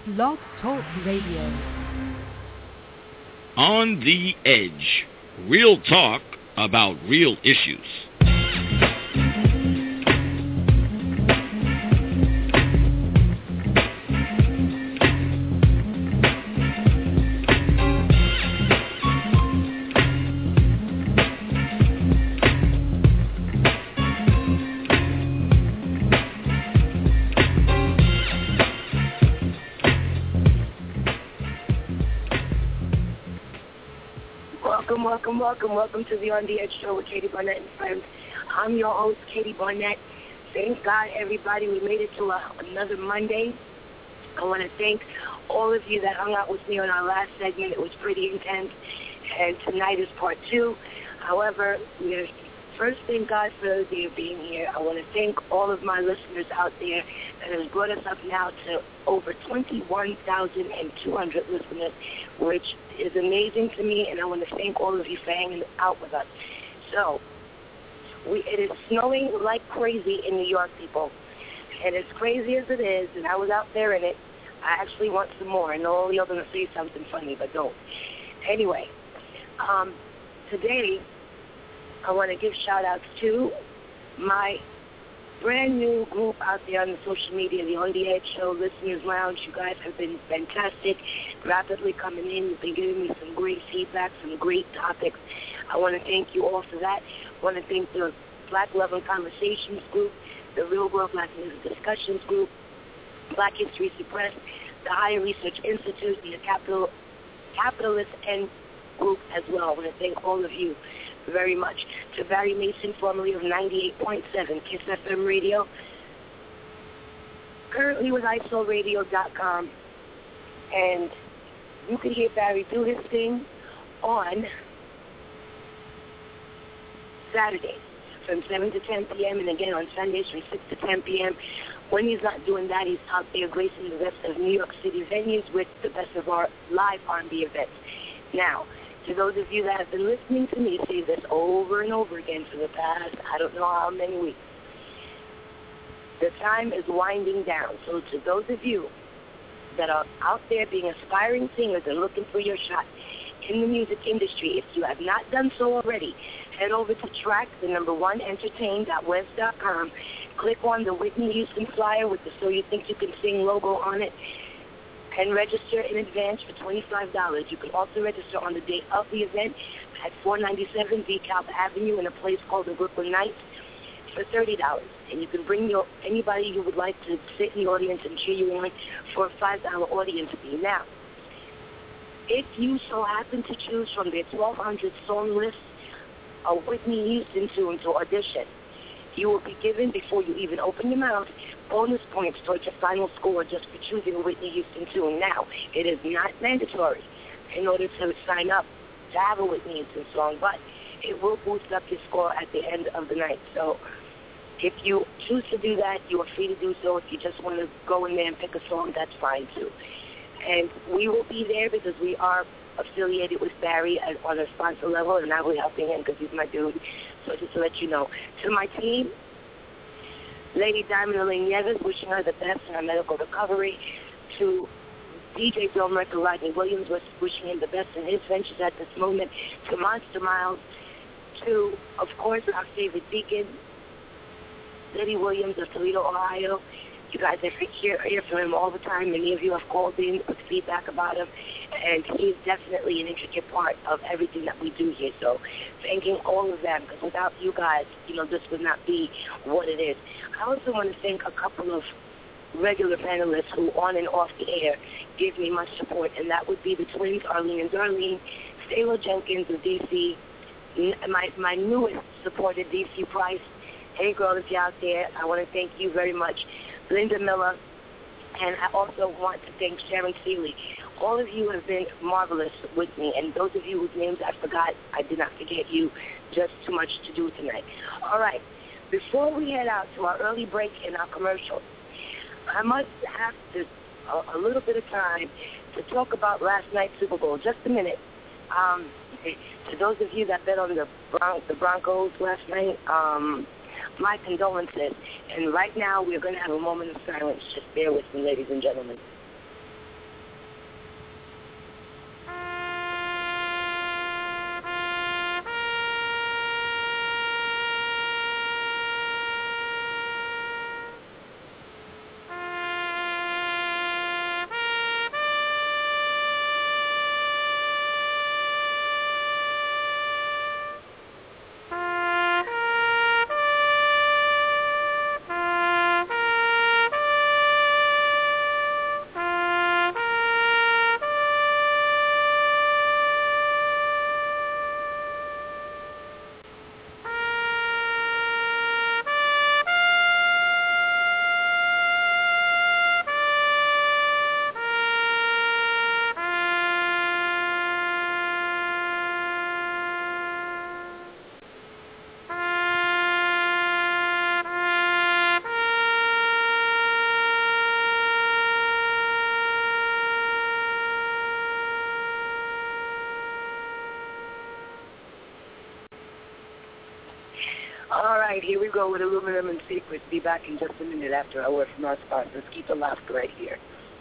Blog Talk Radio. On the Edge. Real talk about real issues. Welcome to the On the Edge show with Katie Barnett and friends. I'm your host, Katie Barnett. Thank God, everybody, we made it to another Monday. I want to thank all of you that hung out with me on our last segment. It was pretty intense, and tonight is part 2. However, we first thank God for you being here. I want to thank all of my listeners out there that has brought us up now to over 21,200 listeners, which is amazing to me, and I want to thank all of you for hanging out with us. So, it is snowing like crazy in New York, people. And as crazy as it is, and I was out there in it, I actually want some more. I know you're going to say something funny, but don't. Anyway, today I want to give shout-outs to my brand new group out there on the social media, the On the Edge Show Listeners Lounge. You guys have been fantastic, rapidly coming in. You've been giving me some great feedback, some great topics. I want to thank you all for that. I want to thank the Black Love and Conversations group, the Real World Black Music Discussions group, Black History Suppressed, the Higher Research Institute, the Capitalist N group as well. I want to thank all of you very much. To Barry Mason, formerly of 98.7 KISS FM Radio, currently with isolradio.com, and you can hear Barry do his thing on Saturdays from 7 to 10 p.m. and again on Sundays from 6 to 10 p.m. When he's not doing that, he's out there gracing the best of New York City venues with the best of our live R&B events. Now, to those of you that have been listening to me say this over and over again for the past, I don't know how many weeks, the time is winding down. So to those of you that are out there being aspiring singers and looking for your shot in the music industry, if you have not done so already, head over to track1entertain.webs.com, click on the Whitney Houston flyer with the So You Think You Can Sing logo on it, and register in advance for $25. You can also register on the day of the event at 497 DeKalb Avenue in a place called the Brooklyn Knights for $30. And you can bring anybody you would like to sit in the audience and cheer you on for a $5 audience fee. Now, if you so happen to choose from their 1,200 song list a Whitney Houston tune to audition, you will be given, before you even open your mouth, bonus points towards your final score just for choosing a Whitney Houston tune. Now, it is not mandatory in order to sign up to have a Whitney Houston song, but it will boost up your score at the end of the night. So if you choose to do that, you are free to do so. If you just want to go in there and pick a song, that's fine too. And we will be there because we are affiliated with Barry on a sponsor level, and I will be helping him because he's my dude. So just to let you know. To my team, Lady Diamond Elaine Nieves, wishing her the best in her medical recovery. To DJ Film Record Rodney Williams, wishing him the best in his ventures at this moment. To Monster Miles. To, of course, our favorite deacon, Eddie Williams of Toledo, Ohio. You guys hear from him all the time. Many of you have called in with feedback about him, and he's definitely an intricate part of everything that we do here. So thanking all of them, because without you guys, this would not be what it is. I also want to thank a couple of regular panelists who, on and off the air, give me much support, and that would be the twins, Arlene and Darlene, Stalo Jenkins of D.C., my newest supporter, D.C. Price. Hey, girl, if you're out there, I want to thank you very much. Linda Miller, and I also want to thank Sharon Seeley. All of you have been marvelous with me, and those of you whose names I forgot, I did not forget you. Just too much to do tonight. All right, before we head out to our early break in our commercial, I must have a little bit of time to talk about last night's Super Bowl. Just a minute. To those of you that bet on the Broncos last night, my condolences. And right now we're going to have a moment of silence. Just bear with me, ladies and gentlemen. All right, here we go with Aluminum and Secrets. Be back in just a minute after a word from our sponsors. Keep the laughter right here.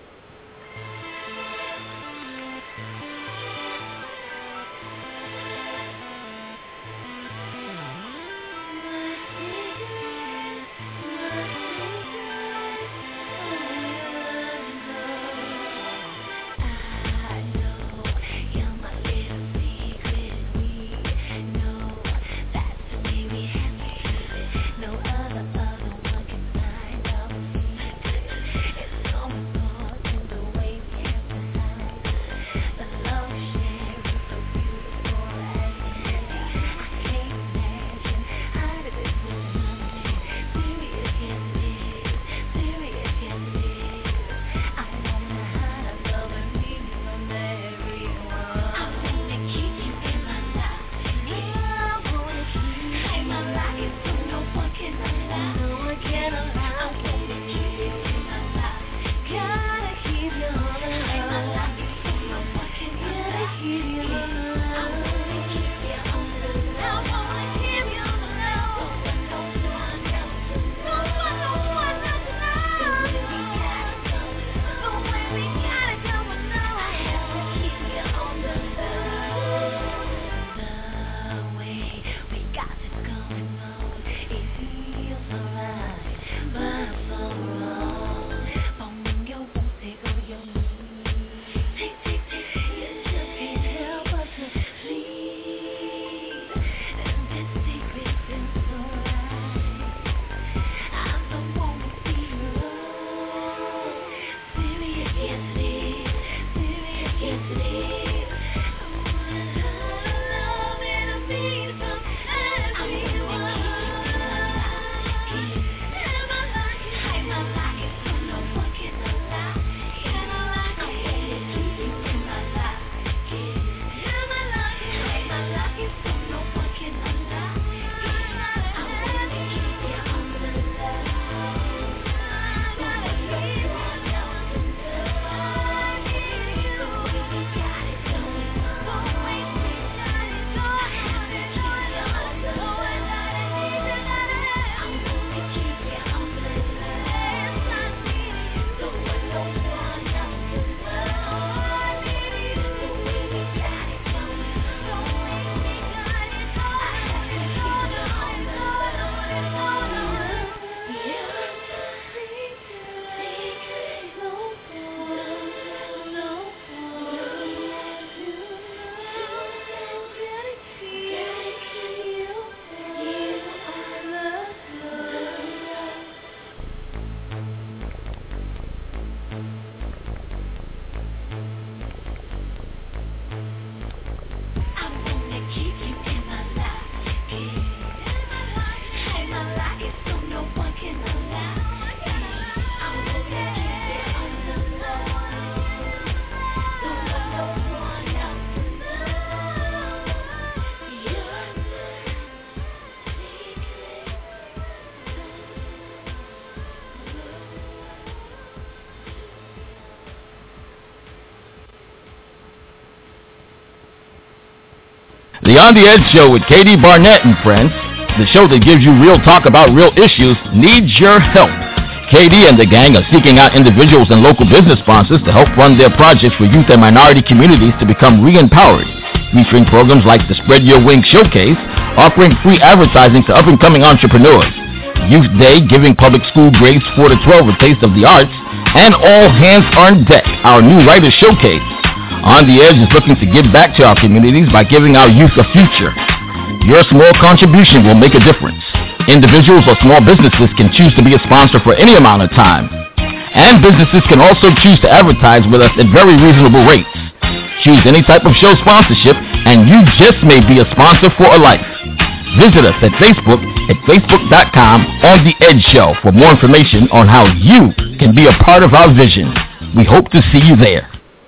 The On the Edge Show with Katie Barnett and friends, the show that gives you real talk about real issues, needs your help. Katie and the gang are seeking out individuals and local business sponsors to help fund their projects for youth and minority communities to become re-empowered, featuring programs like the Spread Your Wings Showcase, offering free advertising to up-and-coming entrepreneurs, Youth Day, giving public school grades 4 to 12 a taste of the arts, and All Hands on Deck, our new writers showcase. On the Edge is looking to give back to our communities by giving our youth a future. Your small contribution will make a difference. Individuals or small businesses can choose to be a sponsor for any amount of time. And businesses can also choose to advertise with us at very reasonable rates. Choose any type of show sponsorship, and you just may be a sponsor for a life. Visit us at Facebook at facebook.com On The Edge Show for more information on how you can be a part of our vision. We hope to see you there.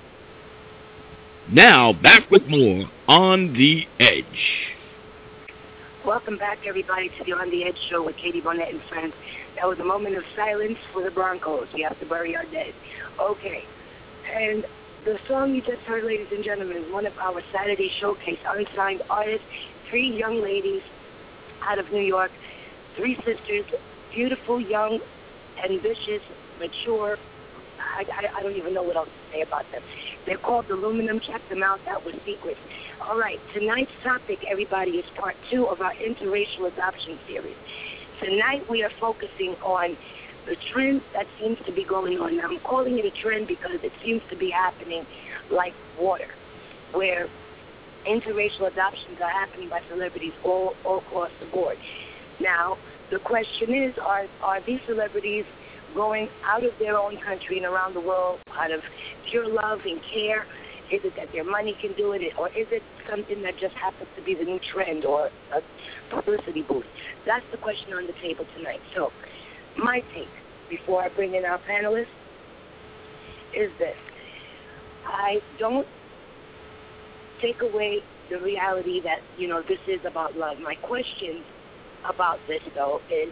Now, back with more On the Edge. Welcome back, everybody, to the On the Edge Show with Katie Barnett and friends. That was a moment of silence for the Broncos. We have to bury our dead. Okay. And the song you just heard, ladies and gentlemen, is one of our Saturday Showcase unsigned artists, 3 young ladies out of New York. Three sisters, beautiful, young, ambitious, mature. I don't even know what else to say about them. They're called Aluminum. Check them out. That was Secret. All right, tonight's topic, everybody, is part 2 of our interracial adoption series. Tonight we are focusing on the trend that seems to be going on. Now, I'm calling it a trend because it seems to be happening like water, where interracial adoptions are happening by celebrities all across the board. Now, the question is, are these celebrities going out of their own country and around the world out of pure love and care? Is it that their money can do it, or is it something that just happens to be the new trend or a publicity boost? That's the question on the table tonight. So my take, before I bring in our panelists, is this. I don't take away the reality that, this is about love. My question about this, though, is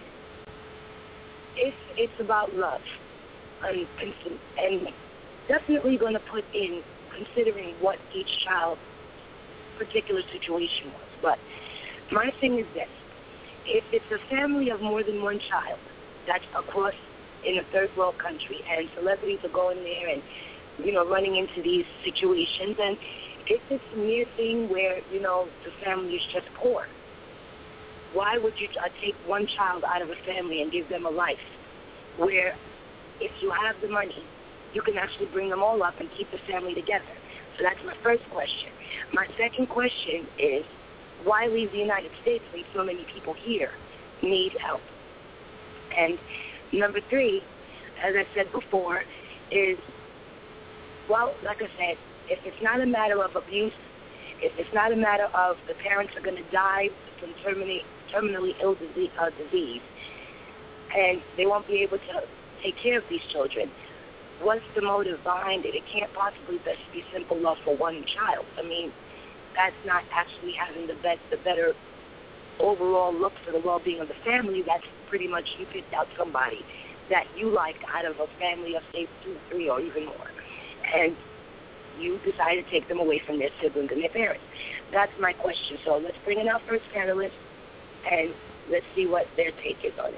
if it's about love, and definitely going to put in considering what each child's particular situation was. But my thing is this. If it's a family of more than one child that's across in a third world country and celebrities are going there and, running into these situations, and if it's a mere thing where, the family is just poor, why would you take one child out of a family and give them a life where if you have the money, you can actually bring them all up and keep the family together? So that's my first question. My second question is, why leave the United States when so many people here need help? And number 3, as I said before, is, well, like I said, if it's not a matter of abuse, if it's not a matter of the parents are going to die from terminally ill disease, and they won't be able to take care of these children, what's the motive behind it? It can't possibly just be simple love for one child. I mean, that's not actually having the better overall look for the well-being of the family. That's pretty much you picked out somebody that you like out of a family of, say, 2, 3, or even more, and you decide to take them away from their siblings and their parents. That's my question. So let's bring in our first panelist, and let's see what their take is on it.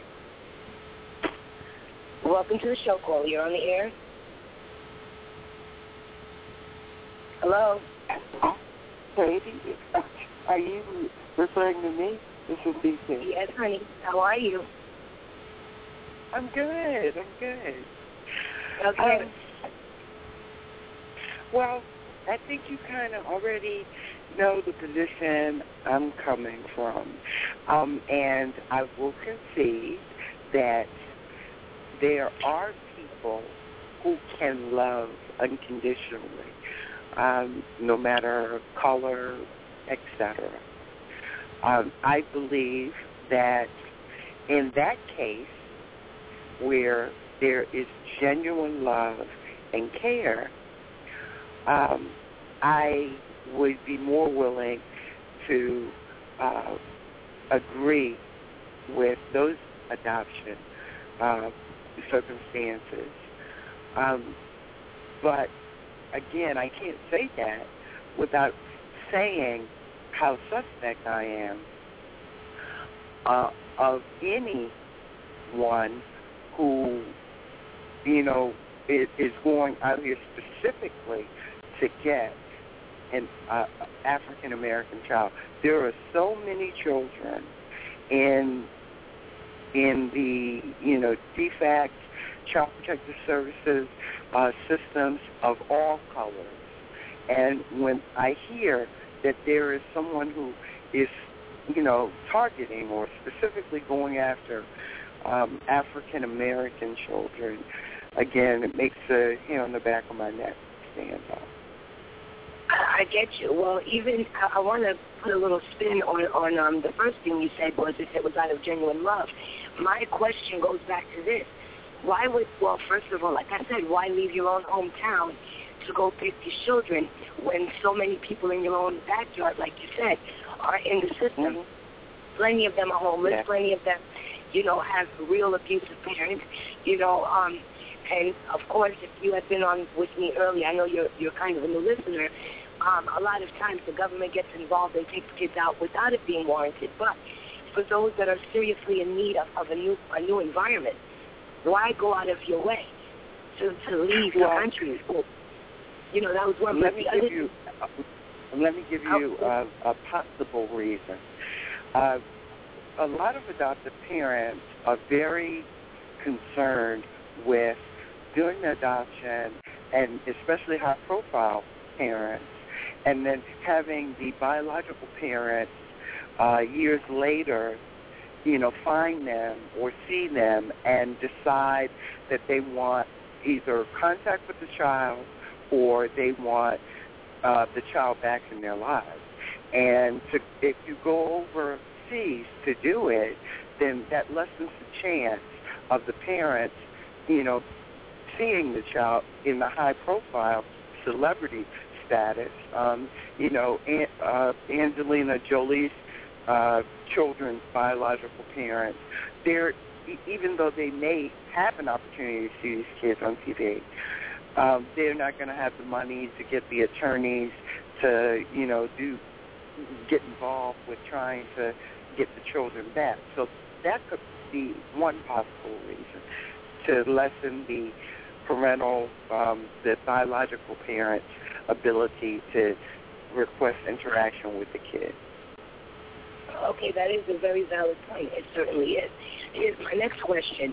Welcome to the show, caller. You're on the air. Hello? Katie, are you referring to me? This is DC. Yes, honey. How are you? I'm good. Okay. Well, I think you kind of already know the position I'm coming from. And I will concede that there are people who can love unconditionally, no matter color, etc. I believe that in that case, where there is genuine love and care, I would be more willing to agree with those adoption circumstances. But, again, I can't say that without saying how suspect I am of anyone who, is going out here specifically to get an African-American child. There are so many children in the, DFACS, Child Protective Services systems of all colors. And when I hear that there is someone who is, targeting or specifically going after African-American children, again, it makes the hair on the back of my neck stand up. I get you. Well, even I want to put a little spin on the first thing you said was if it was out of genuine love. My question goes back to this. First of all, like I said, why leave your own hometown to go pick these children when so many people in your own backyard, like you said, are in the system? Mm-hmm. Plenty of them are homeless. Yeah. Plenty of them, have real abusive parents. And of course, if you had been on with me earlier, I know you're kind of a new listener. A lot of times the government gets involved and takes kids out without it being warranted. But for those that are seriously in need of a new environment. Why go out of your way to leave the country? Well, that was one. Let me give you a possible reason. A lot of adoptive parents are very concerned with doing the adoption, and especially high-profile parents, and then having the biological parents years later, find them or see them and decide that they want either contact with the child or they want the child back in their lives. And if you go overseas to do it, then that lessens the chance of the parents, seeing the child in the high-profile celebrity status. Angelina Jolie's children's biological parents, even though they may have an opportunity to see these kids on TV, they're not going to have the money to get the attorneys to, get involved with trying to get the children back. So that could be one possible reason to lessen the parental, the biological parent's ability to request interaction with the kid. Okay, that is a very valid point. It certainly is. Here's my next question.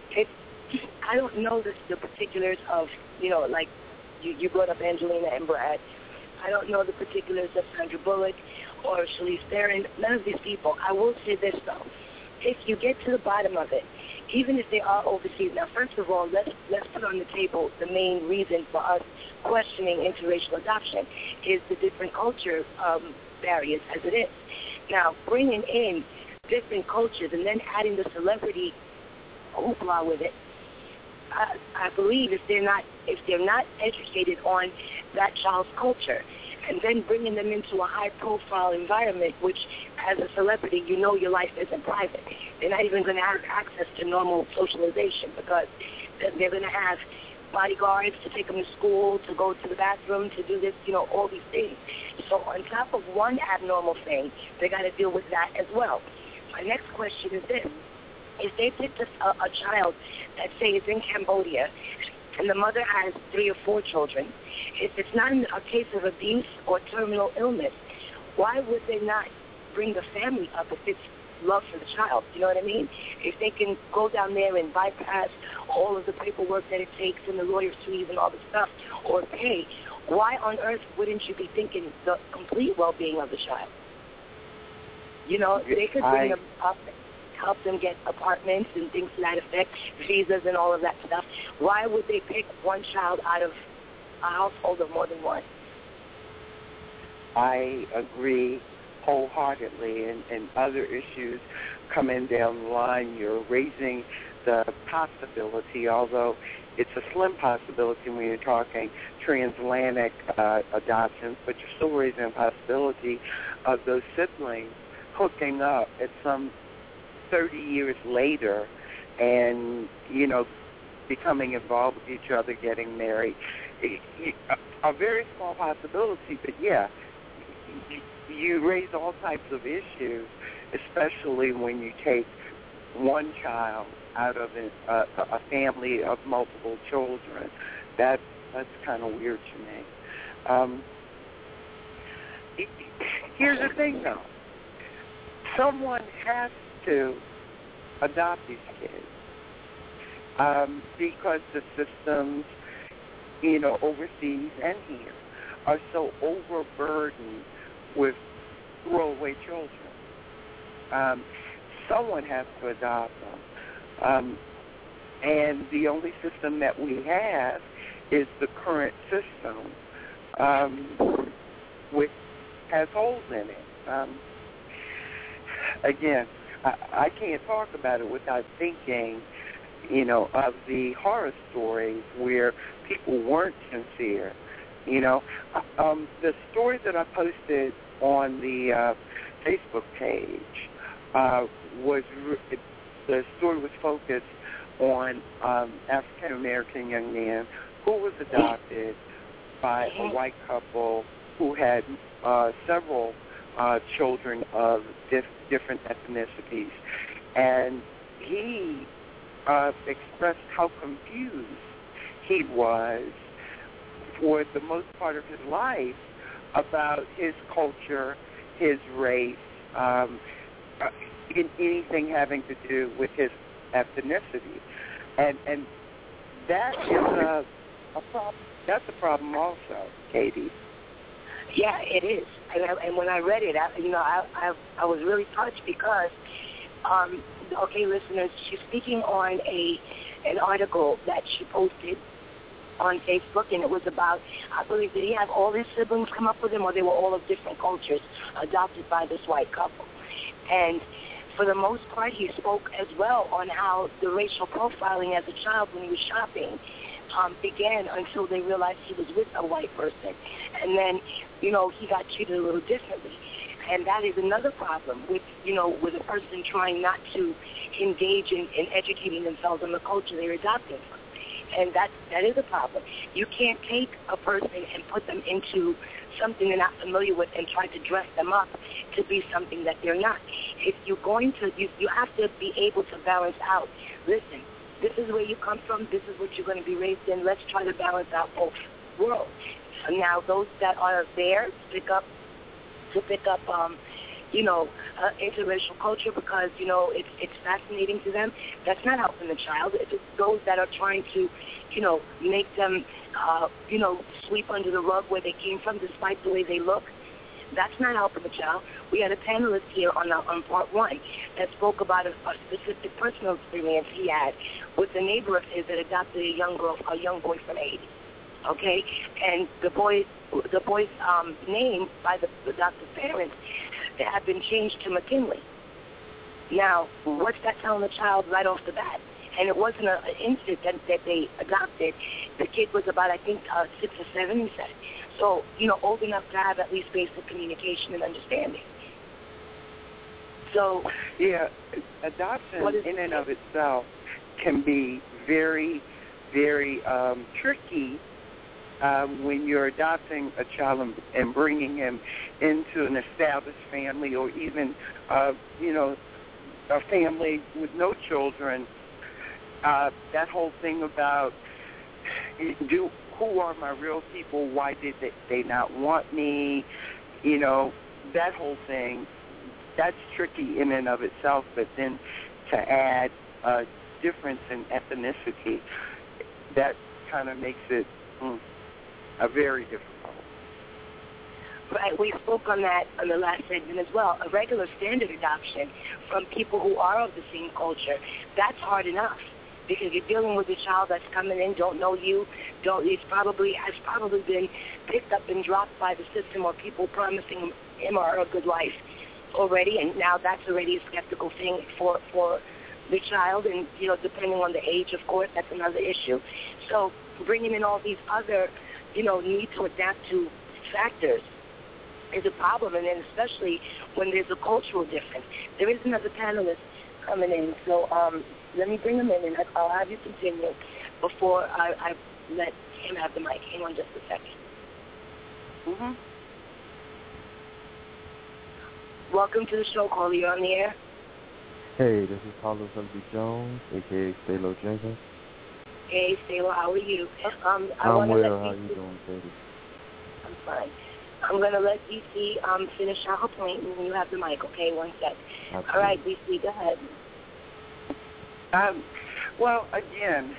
I don't know the particulars of, like you brought up Angelina and Brad. I don't know the particulars of Sandra Bullock or Charlize Theron. None of these people. I will say this, though. If you get to the bottom of it, even if they are overseas, now, first of all, let's put on the table the main reason for us questioning interracial adoption is the different culture barriers as it is. Now, bringing in different cultures and then adding the celebrity hoopla with it, I believe if they're not educated on that child's culture, and then bringing them into a high-profile environment, which, as a celebrity, your life isn't private. They're not even going to have access to normal socialization because they're going to have bodyguards to take them to school, to go to the bathroom, to do this, all these things. So on top of one abnormal thing, they got to deal with that as well. My next question is this. If they picked a child that, say, is in Cambodia, and the mother has 3 or 4 children, if it's not a case of abuse or terminal illness, why would they not bring the family up if it's love for the child? You know what I mean? If they can go down there and bypass all of the paperwork that it takes and the lawyer's fees and all the stuff, or pay, why on earth wouldn't you be thinking the complete well-being of the child? They could bring them up, help them get apartments and things to that effect, visas and all of that stuff. Why would they pick one child out of a household of more than one? I agree wholeheartedly, and other issues coming down the line. You're raising the possibility, although it's a slim possibility when you're talking transatlantic adoptions, but you're still raising a possibility of those siblings hooking up at some 30 years later and, becoming involved with each other, getting married. A very small possibility, but yeah, you raise all types of issues, especially when you take one child out of a family of multiple children. That's kind of weird to me. Here's the thing, though. Someone has to adopt these kids because the systems, overseas and here, are so overburdened with throwaway children. Someone has to adopt them. And the only system that we have is the current system, which has holes in it. Again, I can't talk about it without thinking, of the horror stories where people weren't sincere. The story that I posted on the Facebook page the story was focused on African-American young man who was adopted by a white couple who had several children of different ethnicities. And he expressed how confused he was for the most part of his life about his culture, his race, in anything having to do with his ethnicity. And that is a problem. That's a problem also, Katie. Yeah, it is. And when I read it, I was really touched because, okay, listeners, she's speaking on an article that she posted on Facebook, and it was about, I believe, did he have all his siblings come up with him, or they were all of different cultures adopted by this white couple? And for the most part, he spoke as well on how the racial profiling as a child when he was shopping began until they realized he was with a white person. And then, he got treated a little differently. And that is another problem with a person trying not to engage in educating themselves on the culture they're adopting from. And that is a problem. You can't take a person and put them into something they're not familiar with and try to dress them up to be something that they're not. If you're going to, you have to be able to balance out. Listen, this is where you come from. This is what you're going to be raised in. Let's try to balance out both worlds. And now those that are there pick up interracial culture because, it's fascinating to them. That's not helping the child. It's those that are trying to, make them, sweep under the rug where they came from despite the way they look. That's not helping the child. We had a panelist here on part one that spoke about a specific personal experience he had with a neighbor of his that adopted a young boy from Haiti. Okay, and the boy's name by the adoptive parents had been changed to McKinley. Now, what's that telling the child right off the bat? And it wasn't an instant that they adopted. The kid was about, I think, 6 or 7, he said. So, old enough to have at least basic communication and understanding. So, yeah, adoption in and of itself can be very, very tricky when you're adopting a child and bringing him into an established family or even, a family with no children. That whole thing about who are my real people? Why did they not want me? That whole thing, that's tricky in and of itself. But then to add a difference in ethnicity, that kind of makes it a very difficult. Right, we spoke on that on the last segment as well. A regular standard adoption from people who are of the same culture, that's hard enough because you're dealing with a child that's coming in, don't know you, has probably been picked up and dropped by the system or people promising him or her a good life already, and now that's already a skeptical thing for the child, and depending on the age, of course, that's another issue. So bringing in all these other need to adapt to factors is a problem, and then especially when there's a cultural difference. There is another panelist coming in, so let me bring him in, and I'll have you continue before I let him have the mic. Hang on just a second. Mm-hmm. Welcome to the show, caller. You're on the air. Hey, this is Carlos W. Jones, a.k.a. Stalo Jenkins. Hey, Stalo, how are you? I'm well. How you doing, Katie? I'm fine. I'm going to let DC finish our point, and you have the mic, okay? 1 sec. Absolutely. All right, DC, go ahead. Well, again,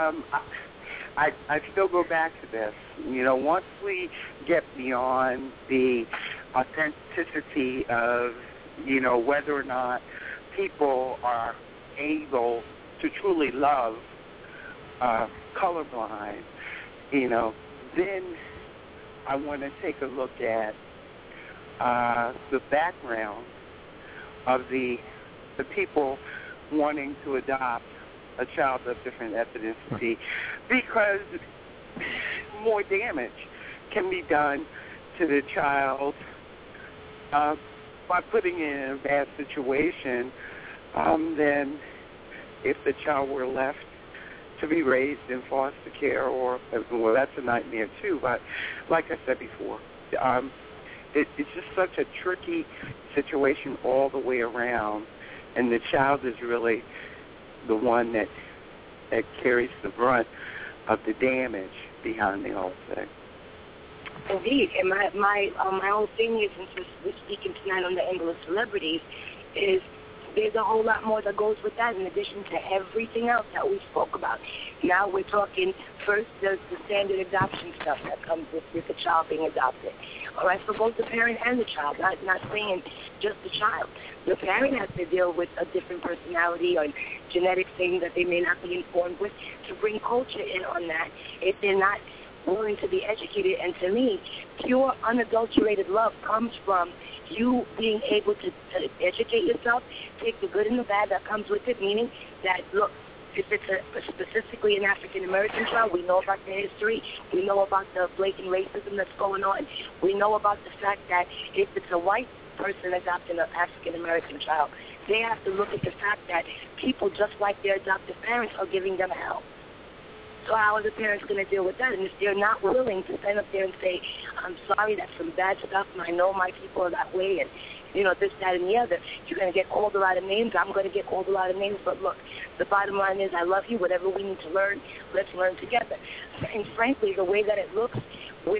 I still go back to this. Once we get beyond the authenticity of, whether or not people are able to truly love colorblind, then I want to take a look at the background of the people wanting to adopt a child of different ethnicity, because more damage can be done to the child by putting it in a bad situation than if the child were left to be raised in foster care, or, well, that's a nightmare too. But like I said before, it's just such a tricky situation all the way around, and the child is really the one that carries the brunt of the damage behind the whole thing. Indeed, and my whole thing is, since we're speaking tonight on the angle of celebrities, is there's a whole lot more that goes with that in addition to everything else that we spoke about. Now we're talking, first there's the standard adoption stuff that comes with the child being adopted. All right, for both the parent and the child, not saying just the child. The parent has to deal with a different personality or genetic thing that they may not be informed with, to bring culture in on that if they're not willing to be educated. And to me, pure, unadulterated love comes from you being able to educate yourself, take the good and the bad that comes with it, meaning that, look, if it's specifically an African-American child, we know about the history, we know about the blatant racism that's going on, we know about the fact that if it's a white person adopting an African-American child, they have to look at the fact that people just like their adoptive parents are giving them hell. So how are the parents going to deal with that? And if they're not willing to stand up there and say, I'm sorry, that's some bad stuff, and I know my people are that way, and, this, that, and the other, you're going to get called a lot of names. I'm going to get called a lot of names. But, look, the bottom line is I love you. Whatever we need to learn, let's learn together. And, frankly, the way that it looks with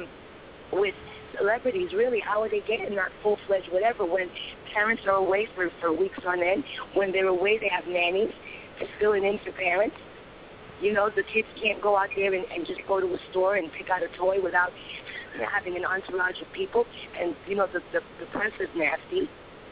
celebrities, really, how are they getting that full-fledged whatever when parents are away for weeks on end? When they're away, they have nannies to fill it in for parents. The kids can't go out there and just go to a store and pick out a toy without having an entourage of people. And, the press is nasty.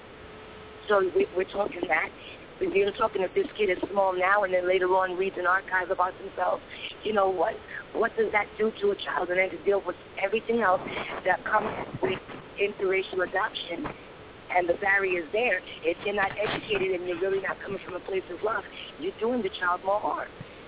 So we're talking that. We're talking if this kid is small now and then later on reads an archive about themselves. What does that do to a child? And then to deal with everything else that comes with interracial adoption and the barriers there, if you're not educated and you're really not coming from a place of love, you're doing the child more harm.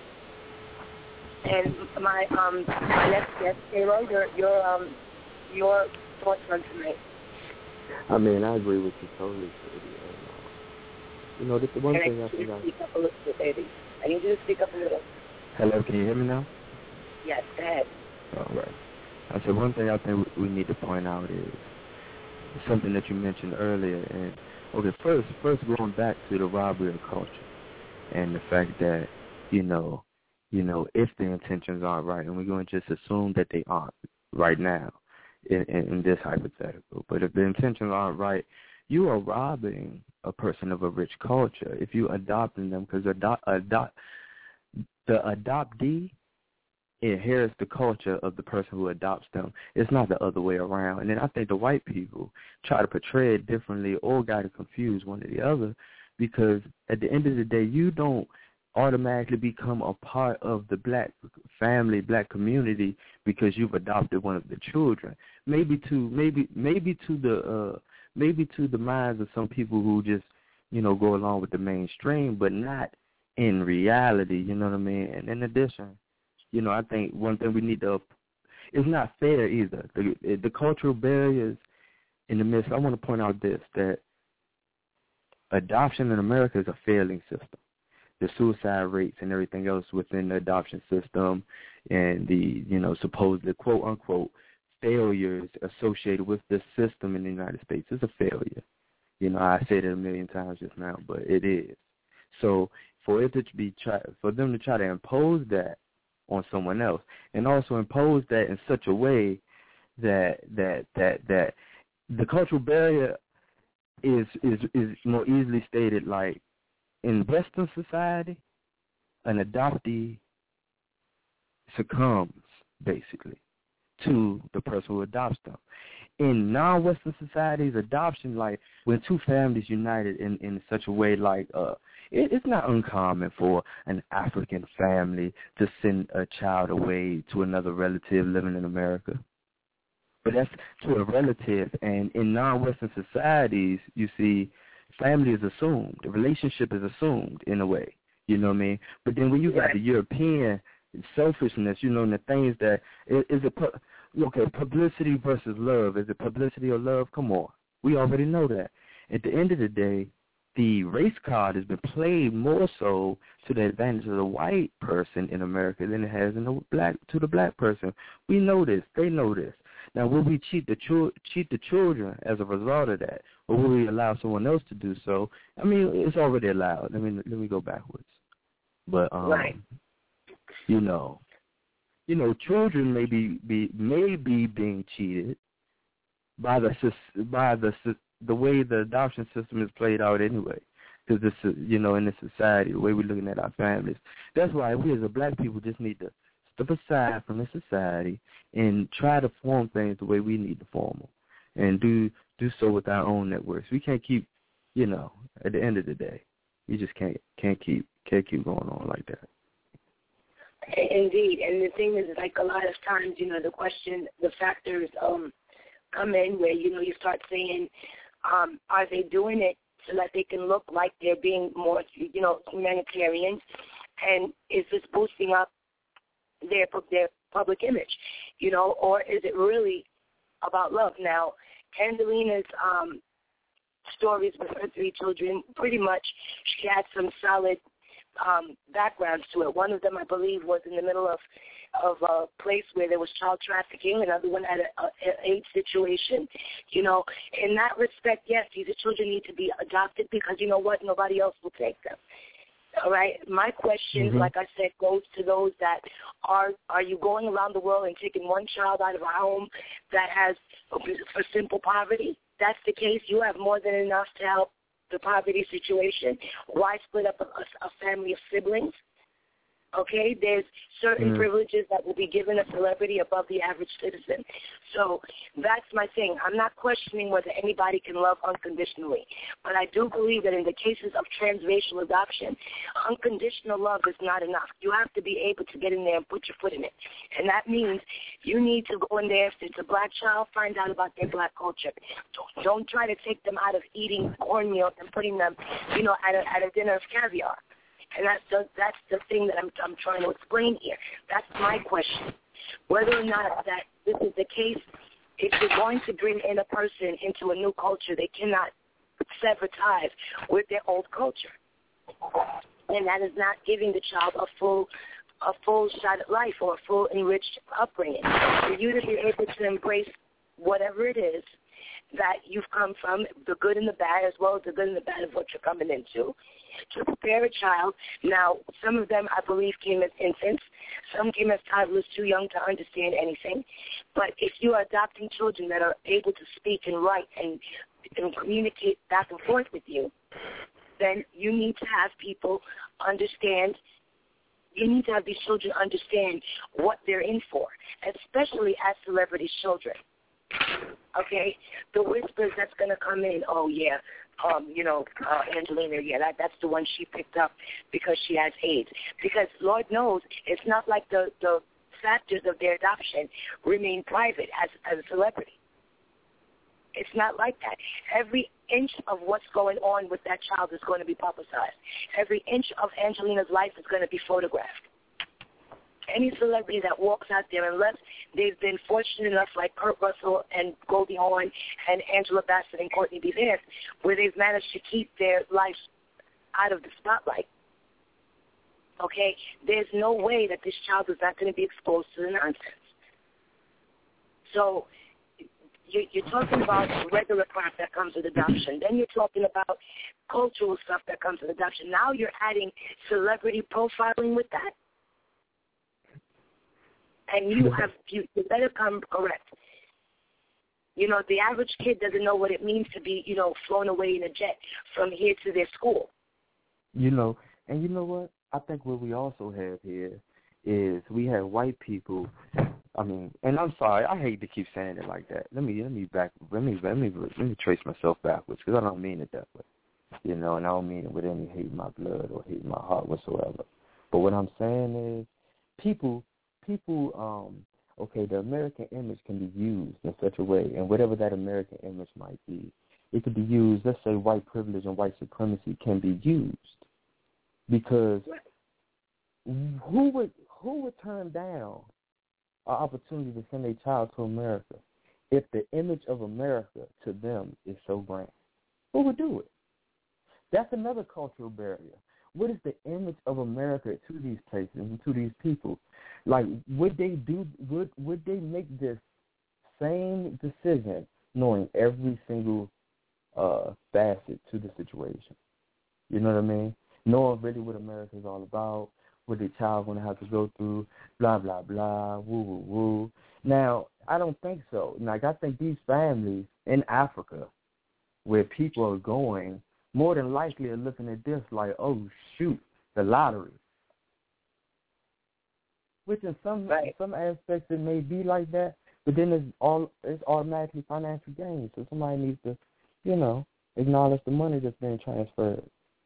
And my next guest, Taylor, your thoughts on tonight. I mean, I agree with you totally, Sadie. The one thing I think speak up a little bit, baby. I need you to speak up a little. Hello, can you hear me now? Yes, go ahead. All right. I said one thing I think we need to point out is something that you mentioned earlier. And okay, first going back to the robbery of culture and the fact that if the intentions aren't right, and we're going to just assume that they aren't right now in this hypothetical, but if the intentions aren't right, you are robbing a person of a rich culture if you adopting them, because the adoptee inherits the culture of the person who adopts them. It's not the other way around. And then I think the white people try to portray it differently or got it confused one or the other, because at the end of the day, you don't automatically become a part of the black family, black community, because you've adopted one of the children. Maybe to the minds of some people who just go along with the mainstream, but not in reality. You know what I mean? And in addition, I think one thing we need to, it's not fair either. The cultural barriers in the midst. I want to point out this, that adoption in America is a failing system. The suicide rates and everything else within the adoption system and the, supposedly quote-unquote failures associated with the system in the United States is a failure. I said it a million times just now, but it is. So for them to try to impose that on someone else, and also impose that in such a way that the cultural barrier is more easily stated, like, in Western society, an adoptee succumbs, basically, to the person who adopts them. In non-Western societies, adoption, like when two families united in such a way, like it's not uncommon for an African family to send a child away to another relative living in America. But that's to a relative. And in non-Western societies, you see, family is assumed. The relationship is assumed in a way. You know what I mean? But then when you got the European selfishness, and the things that publicity versus love. Is it publicity or love? Come on. We already know that. At the end of the day, the race card has been played more so to the advantage of the white person in America than it has to the black person. We know this. They know this. Now, will we cheat the children as a result of that, or will we allow someone else to do so? I mean, it's already allowed. Let me go backwards. But right. You know, children may be being cheated by the way the adoption system is played out anyway. Because this, in the society, the way we're looking at our families. That's why we as a black people just need to step aside from the society and try to form things the way we need to form them, and do so with our own networks. We can't keep, at the end of the day, we just can't keep going on like that. Indeed, and the thing is, like, a lot of times, the factors come in where, you start saying, are they doing it so that they can look like they're being more, humanitarian, and is this boosting up their public image, or is it really about love? Now, Angelina's stories with her 3 children, pretty much she had some solid backgrounds to it. One of them, I believe, was in the middle of a place where there was child trafficking. Another one had an AIDS situation. In that respect, yes, these children need to be adopted because you know what? Nobody else will take them. All right. My question, like I said, goes to those that are you going around the world and taking one child out of a home that has for simple poverty? That's the case. You have more than enough to help the poverty situation. Why split up a family of siblings? Okay, there's certain privileges that will be given a celebrity above the average citizen. So that's my thing. I'm not questioning whether anybody can love unconditionally, but I do believe that in the cases of transracial adoption, unconditional love is not enough. You have to be able to get in there and put your foot in it. And that means you need to go in there. If it's a black child, find out about their black culture. Don't try to take them out of eating cornmeal and putting them, at a dinner of caviar. And that's the thing that I'm trying to explain here. That's my question. Whether or not that this is the case, if you're going to bring in a person into a new culture, they cannot sever ties with their old culture. And that is not giving the child a full shot at life or a full enriched upbringing. For you to be able to embrace whatever it is that you've come from, the good and the bad, as well as the good and the bad of what you're coming into, to prepare a child. Now, some of them, I believe, came as infants. Some came as toddlers, too young to understand anything. But if you are adopting children that are able to speak and write and communicate back and forth with you, then you need to have people understand. You need to have these children understand what they're in for, especially as celebrity children. Okay, the whispers that's going to come in, oh, yeah, Angelina, yeah, that's the one she picked up because she has AIDS. Because Lord knows it's not like the factors of their adoption remain private as a celebrity. It's not like that. Every inch of what's going on with that child is going to be publicized. Every inch of Angelina's life is going to be photographed. Any celebrity that walks out there, unless they've been fortunate enough, like Kurt Russell and Goldie Hawn and Angela Bassett and Courtney B. Vance, where they've managed to keep their lives out of the spotlight, okay, there's no way that this child is not going to be exposed to the nonsense. So you're talking about regular crap that comes with adoption. Then you're talking about cultural stuff that comes with adoption. Now you're adding celebrity profiling with that. And you better come correct. The average kid doesn't know what it means to be, flown away in a jet from here to their school. And you know what? I think what we also have here is we have white people. And I'm sorry, I hate to keep saying it like that. Let me trace myself backwards because I don't mean it that way. And I don't mean it with any hate in my blood or hate in my heart whatsoever. But what I'm saying is people, the American image can be used in such a way, and whatever that American image might be, it could be used, let's say white privilege and white supremacy can be used. Because who would turn down an opportunity to send a child to America if the image of America to them is so grand? Who would do it? That's another cultural barrier. What is the image of America to these places and to these people? Like, would they make this same decision, knowing every single facet to the situation. You know what I mean? Knowing really what America is all about, what the child going to have to go through, blah, blah, blah, woo, woo, woo. Now, I don't think so. Like, I think these families in Africa where people are going more than likely are looking at this like, oh, shoot, the lottery. Which in some aspects it may be like that, but then it's automatically financial gain. So somebody needs to, acknowledge the money that's being transferred.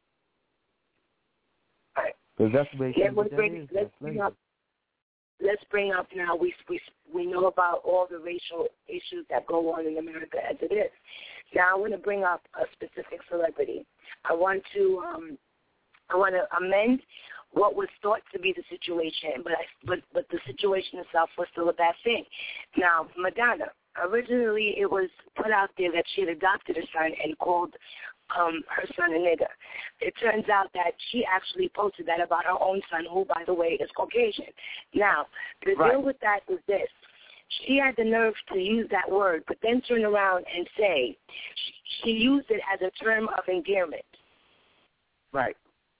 Right. Because that's the way let's bring up now. We know about all the racial issues that go on in America as it is. Now I want to bring up a specific celebrity. I want to amend what was thought to be the situation, but the situation itself was still a bad thing. Now, Madonna, originally it was put out there that she had adopted a son and called her son a nigger. It turns out that she actually posted that about her own son, who, by the way, is Caucasian. Now, the deal with that is this. She had the nerve to use that word, but then turn around and say she used it as a term of endearment. Right.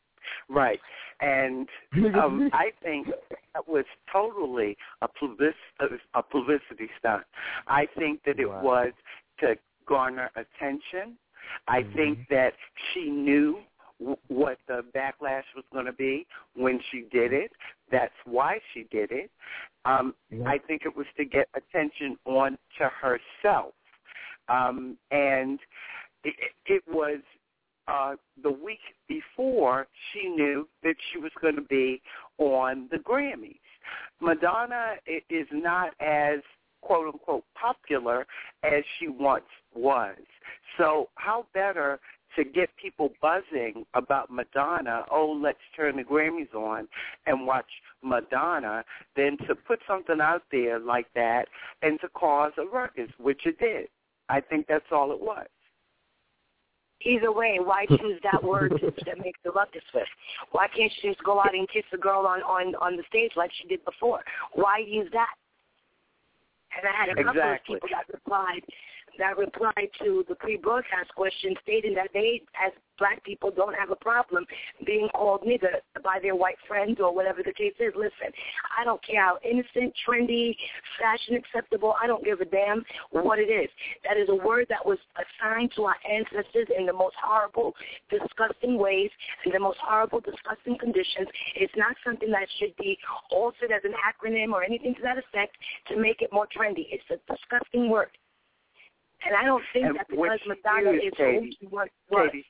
And I think that was totally a publicity stunt. I think that it was to garner attention. I think that she knew what the backlash was going to be when she did it. That's why she did it. I think it was to get attention on to herself. And it was the week before she knew that she was going to be on the Grammys. Madonna is not as, quote-unquote, popular as she once was. So how better to get people buzzing about Madonna, let's turn the Grammys on and watch Madonna, than to put something out there like that and to cause a ruckus, which it did. I think that's all it was. Either way, why choose that word to make the ruckus with? Why can't she just go out and kiss a girl on the stage like she did before? Why use that? And I had a couple of people that replied to the pre-broadcast question stating that they, as black people, don't have a problem being called nigger by their white friends or whatever the case is. Listen, I don't care how innocent, trendy, fashion acceptable. I don't give a damn what it is. That is a word that was assigned to our ancestors in the most horrible, disgusting ways, in the most horrible, disgusting conditions. It's not something that should be altered as an acronym or anything to that effect to make it more trendy. It's a disgusting word. And I don't think that because Madonna is who she was. Katie,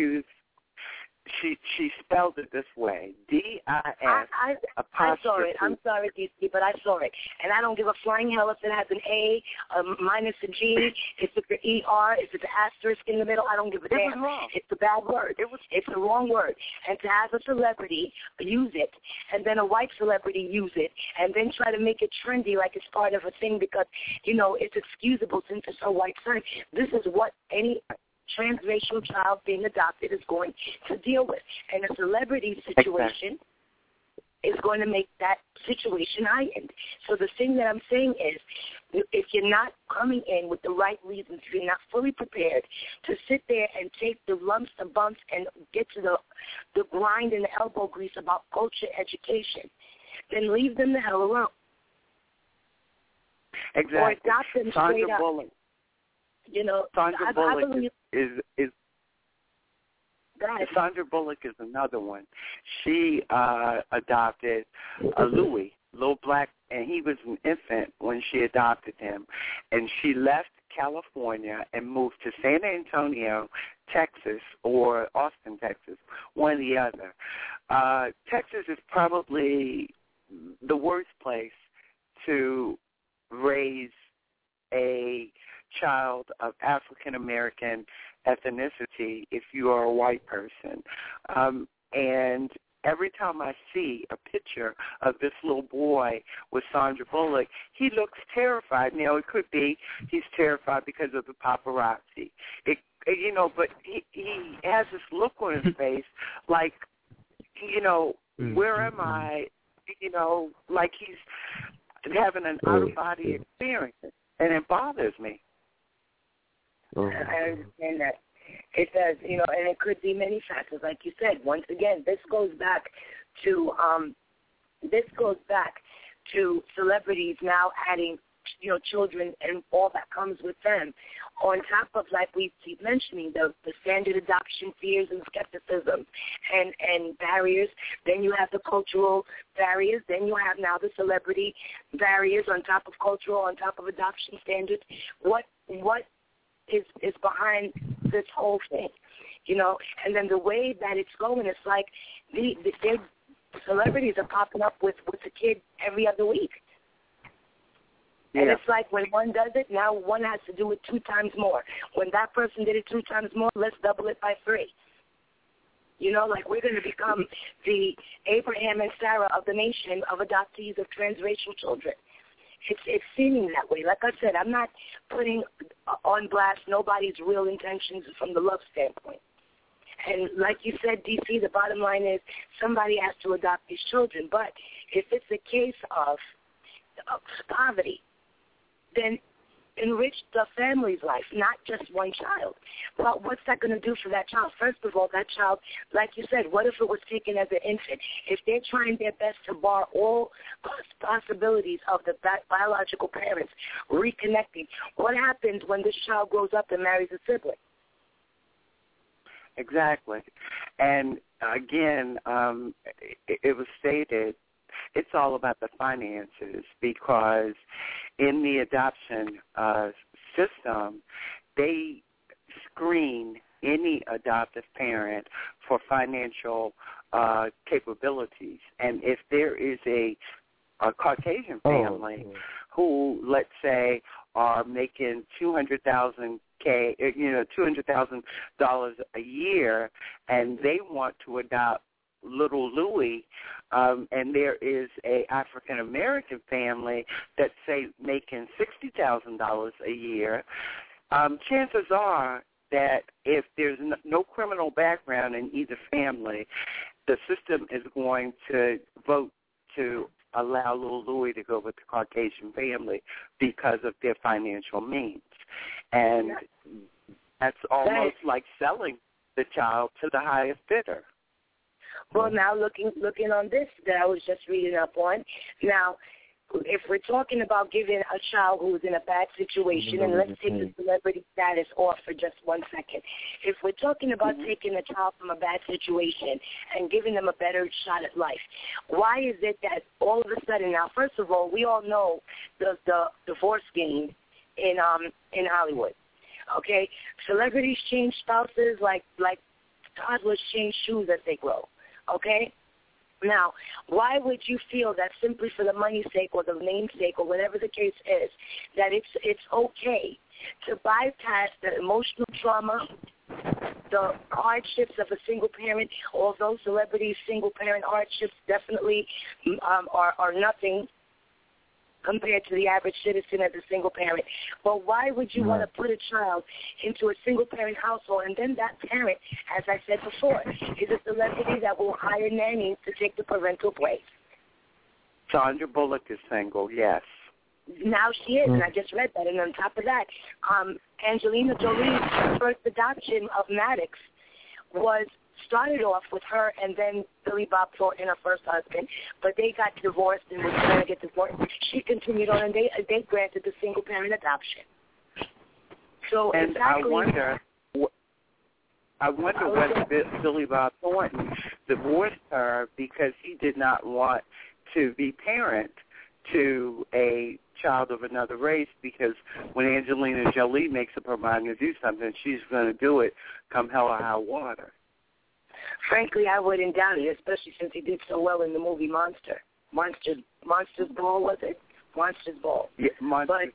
she spelled it this way, D-I-S I saw it. I'm sorry, DC, but I saw it. And I don't give a flying hell if it has an A, minus a G, if it's an E-R, if it's an asterisk in the middle. I don't give a damn. It's a bad word. It's the wrong word. And to have a celebrity use it, and then a white celebrity use it, and then try to make it trendy like it's part of a thing because, it's excusable since it's a white son. This is what any transracial child being adopted is going to deal with. And a celebrity situation is going to make that situation heightened. So the thing that I'm saying is, if you're not coming in with the right reasons, if you're not fully prepared to sit there and take the lumps and bumps and get to the grind and the elbow grease about culture education, then leave them the hell alone. Exactly. Or adopt them straight up. Sandra Bullock is Right. Sandra Bullock is another one. She adopted Louis, little black, and he was an infant when she adopted him. And she left California and moved to San Antonio, Texas, or Austin, Texas, one or the other. Texas is probably the worst place to raise a child of African-American ethnicity if you are a white person. And every time I see a picture of this little boy with Sandra Bullock, he looks terrified. Now, it could be he's terrified because of the paparazzi. But he has this look on his face like, where am I? Like he's having an out-of-body experience. and it bothers me. Oh. I understand that. It does, and it could be many factors, like you said. Once again, this goes back to celebrities now adding, children and all that comes with them. On top of, like we keep mentioning, the standard adoption fears and skepticism and barriers. Then you have the cultural barriers. Then you have now the celebrity barriers on top of cultural, on top of adoption standards. What is behind this whole thing, and then the way that it's going, it's like the celebrities are popping up with a kid every other week. And it's like when one does it, now one has to do it 2 times more. When that person did it 2 times more, let's double it by 3. Like we're going to become the Abraham and Sarah of the nation of adoptees of transracial children. It's seeming that way. Like I said, I'm not putting on blast nobody's real intentions from the love standpoint. And like you said, DC, the bottom line is somebody has to adopt these children. But if it's a case of poverty, then enrich the family's life, not just one child. But what's that going to do for that child? First of all, that child, like you said, what if it was taken as an infant? If they're trying their best to bar all possibilities of the biological parents reconnecting, what happens when this child grows up and marries a sibling? Exactly. And, again, it was stated, it's all about the finances, because in the adoption system, they screen any adoptive parent for financial capabilities. And if there is a Caucasian family who, let's say, are making $200,000 a year, and they want to adopt little Louis, and there is a African American family that's, say, making $60,000 a year, chances are that if there's no criminal background in either family, the system is going to vote to allow little Louis to go with the Caucasian family because of their financial means. And that's almost like selling the child to the highest bidder. Well, now looking on this that I was just reading up on, now if we're talking about giving a child who's in a bad situation, and let's take the celebrity status off for just 1 second. If we're talking about taking a child from a bad situation and giving them a better shot at life, why is it that all of a sudden now, first of all, we all know the divorce game in Hollywood. Okay? Celebrities change spouses like toddlers change shoes as they grow. Okay? Now, why would you feel that simply for the money's sake or the name's sake or whatever the case is, that it's okay to bypass the emotional trauma, the hardships of a single parent, although celebrities' single parent hardships definitely are nothing compared to the average citizen as a single parent. But why would you want to put a child into a single-parent household, and then that parent, as I said before, is a celebrity that will hire nannies to take the parental place? Sandra Bullock is single, yes. Now she is, and I just read that. And on top of that, Angelina Jolie's first adoption of Maddox started off with her and then Billy Bob Thornton, her first husband, but they got divorced and were trying to get divorced. She continued on, and they granted the single-parent adoption. So and exactly, I wonder whether Billy Bob Thornton divorced her because he did not want to be parent to a child of another race, because when Angelina Jolie makes up her mind to do something, she's going to do it come hell or high water. Frankly, I wouldn't doubt it, especially since he did so well in the movie Monsters Ball, was it? Monsters Ball. Yeah, Monster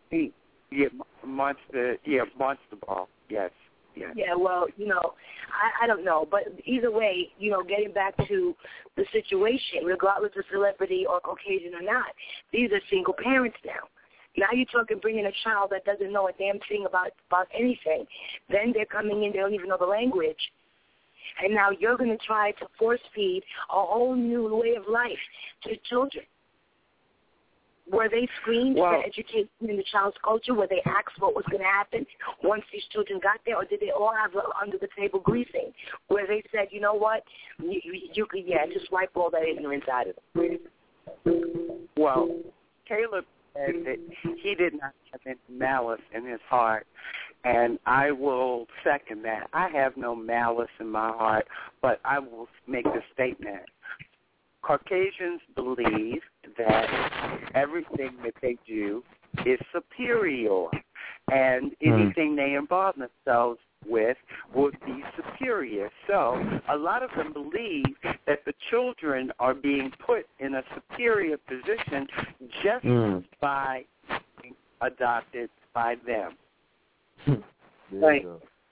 Ball. Yes. Yeah, well, I don't know, but either way, getting back to the situation, regardless of celebrity or Caucasian or not, these are single parents now. Now you're talking bringing a child that doesn't know a damn thing about anything. Then they're coming in, they don't even know the language. And now you're going to try to force feed a whole new way of life to children. Were they screened for education in the child's culture? Were they asked what was going to happen once these children got there, or did they all have under-the-table greasing, where they said, you know what, you could, just wipe all that ignorance out of them? Well, Caleb said that he did not have any malice in his heart, and I will second that. I have no malice in my heart, but I will make the statement. Caucasians believe that everything that they do is superior, and anything they involve themselves with would be superior. So a lot of them believe that the children are being put in a superior position just by being adopted by them. Right.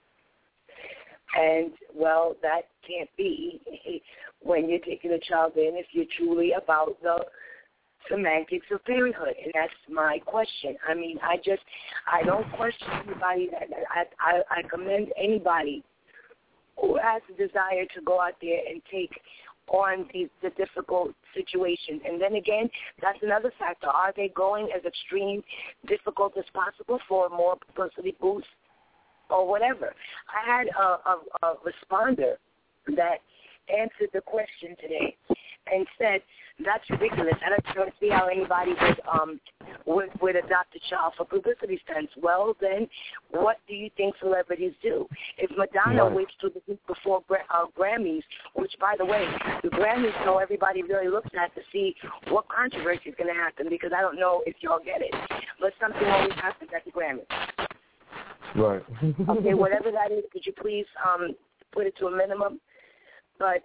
And, well, that can't be when you're taking a child in if you're truly about the semantics of parenthood. And that's my question. I mean, I don't question anybody. I commend anybody who has a desire to go out there and take on the difficult situations. And then again, that's another factor. Are they going as extreme difficult as possible for more publicity boost or whatever? I had a responder that answered the question today and said, that's ridiculous. I don't see how anybody would adopt a child for publicity stunts. Well, then, what do you think celebrities do? If Madonna waits till the week before Grammys, which, by the way, the Grammys know everybody really looks at to see what controversy is going to happen, because I don't know if y'all get it, but something always happens at the Grammys. Right. Okay, whatever that is, could you please put it to a minimum? But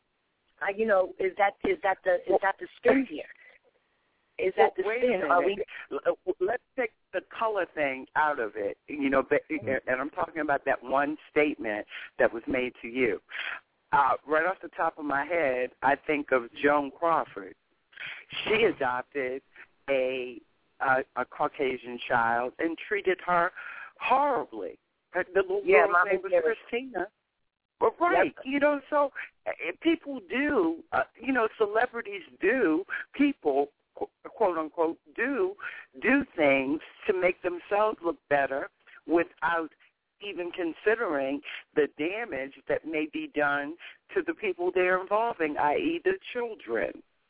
is that the spin here? Is that the spin? Let's take the color thing out of it. And I'm talking about that one statement that was made to you. Right off the top of my head, I think of Joan Crawford. She adopted a Caucasian child and treated her horribly. The little girl's name was Christina. Well, right. Yep. So people do, celebrities do, people, quote unquote, do things to make themselves look better without even considering the damage that may be done to the people they're involving, i.e. the children.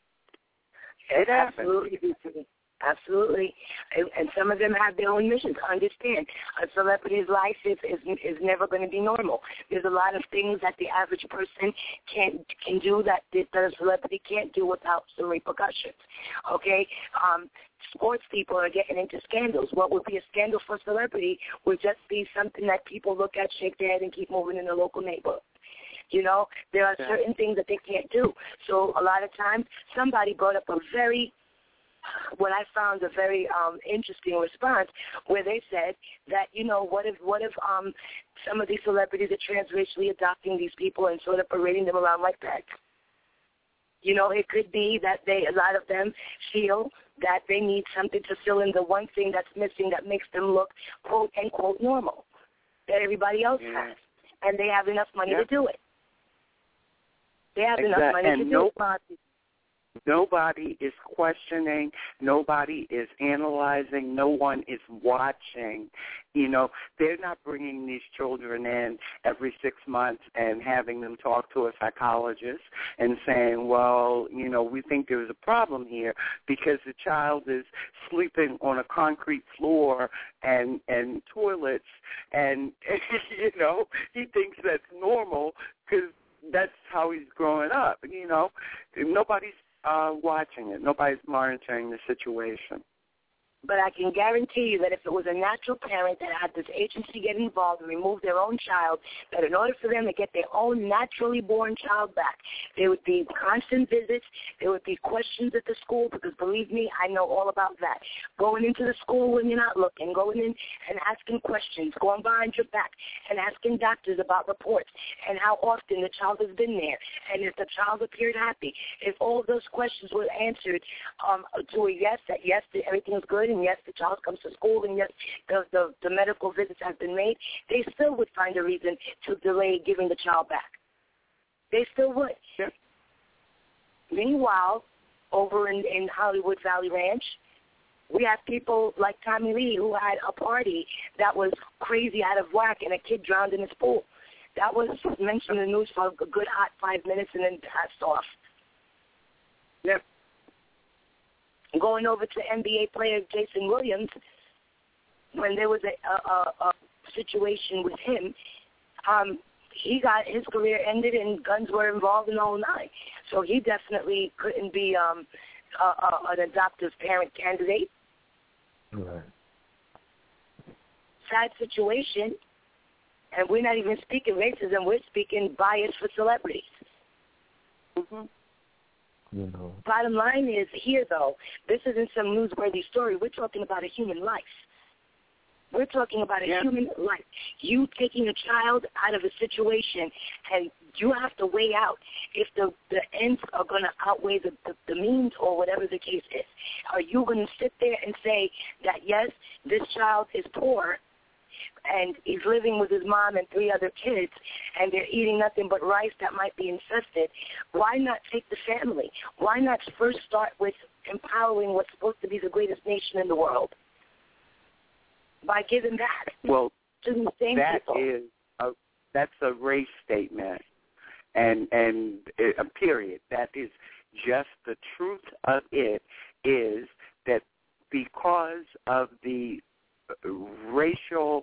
It happens. Absolutely. And some of them have their own missions. Understand, a celebrity's life is never going to be normal. There's a lot of things that the average person can do that a celebrity can't do without some repercussions. Okay? Sports people are getting into scandals. What would be a scandal for a celebrity would just be something that people look at, shake their head, and keep moving in the local neighborhood. There are certain things that they can't do. So a lot of times, somebody brought up what I found a very interesting response, where they said that, what if some of these celebrities are transracially adopting these people and sort of parading them around like that? It could be that a lot of them feel that they need something to fill in the one thing that's missing that makes them look, quote, unquote, normal, that everybody else has. And they have enough money to do it. They have enough money to do it. Nobody is questioning. Nobody is analyzing. No one is watching. They're not bringing these children in every 6 months and having them talk to a psychologist and saying, well, we think there's a problem here because the child is sleeping on a concrete floor and toilets, and, he thinks that's normal because that's how he's growing up. Nobody's watching it. Nobody's monitoring the situation. But I can guarantee you that if it was a natural parent that had this agency get involved and remove their own child, that in order for them to get their own naturally born child back, there would be constant visits, there would be questions at the school, because believe me, I know all about that. Going into the school when you're not looking, going in and asking questions, going behind your back and asking doctors about reports and how often the child has been there, and if the child appeared happy. If all of those questions were answered to a yes, that yes, everything's good, and yes, the child comes to school, and yes, the medical visits have been made, they still would find a reason to delay giving the child back. They still would. Yep. Meanwhile, over in Hollywood Valley Ranch, We have people like Tommy Lee who had a party that was crazy out of whack and a kid drowned in his pool. That was mentioned in the news for a good hot 5 minutes and then passed off. Yep. Going over to NBA player Jason Williams, when there was a situation with him, he got his career ended and guns were involved in the whole nine. So he definitely couldn't be an adoptive parent candidate. Right. Sad situation. And we're not even speaking racism. We're speaking bias for celebrities. Mm-hmm. You know. Bottom line is here, though, this isn't some newsworthy story. We're talking about a human life. We're talking about a human life. You taking a child out of a situation, and you have to weigh out if the ends are going to outweigh the means or whatever the case is. Are you going to sit there and say that, yes, this child is poor, and he's living with his mom and 3 other kids, and they're eating nothing but rice that might be infested? Why not take the family? Why not first start with empowering what's supposed to be the greatest nation in the world by giving back to the same people? That's a race statement, and a period. That is just the truth of it, is that because of the racial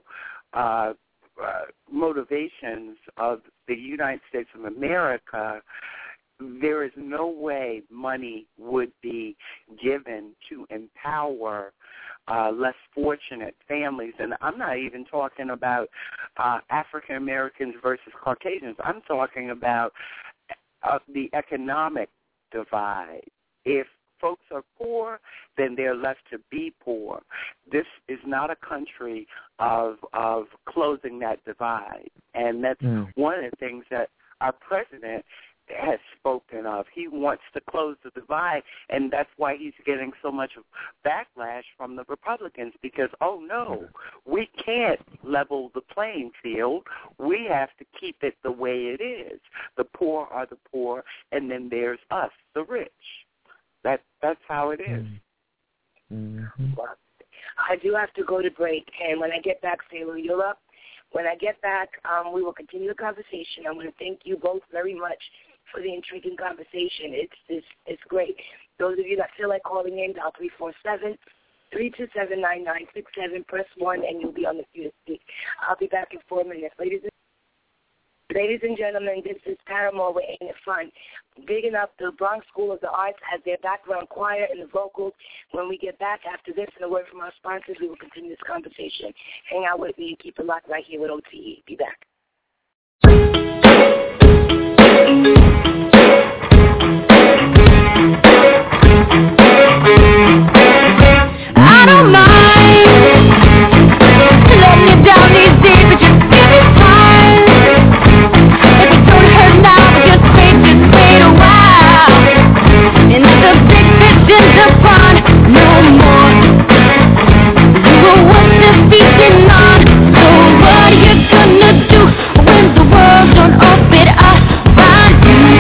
motivations of the United States of America, there is no way money would be given to empower less fortunate families. And I'm not even talking about African Americans versus Caucasians. I'm talking about the economic divide. If folks are poor, then they're left to be poor. This is not a country of closing that divide. And that's one of the things that our president has spoken of. He wants to close the divide, and that's why he's getting so much backlash from the Republicans, because, oh, no, we can't level the playing field. We have to keep it the way it is. The poor are the poor, and then there's us, the rich. That's how it is. Mm-hmm. Well, I do have to go to break, and when I get back, Sailor, you're up. When I get back, we will continue the conversation. I want to thank you both very much for the intriguing conversation. It's great. Those of you that feel like calling in, dial 347-327-9967, press 1, and you'll be on the queue to speak. I'll be back in 4 minutes. Ladies and gentlemen, this is Paramore with Ain't It Fun. Bigging up the Bronx School of the Arts as their background choir and the vocals. When we get back after this and a word from our sponsors, we will continue this conversation. Hang out with me and keep it locked right here with OTE. Be back. I don't mind letting you down these days, but just give it time. If it don't hurt now, but just wait a while. And if the big fish in the pond, no more. You were worth the feeding on. So what are you gonna do when the world don't orbit around you?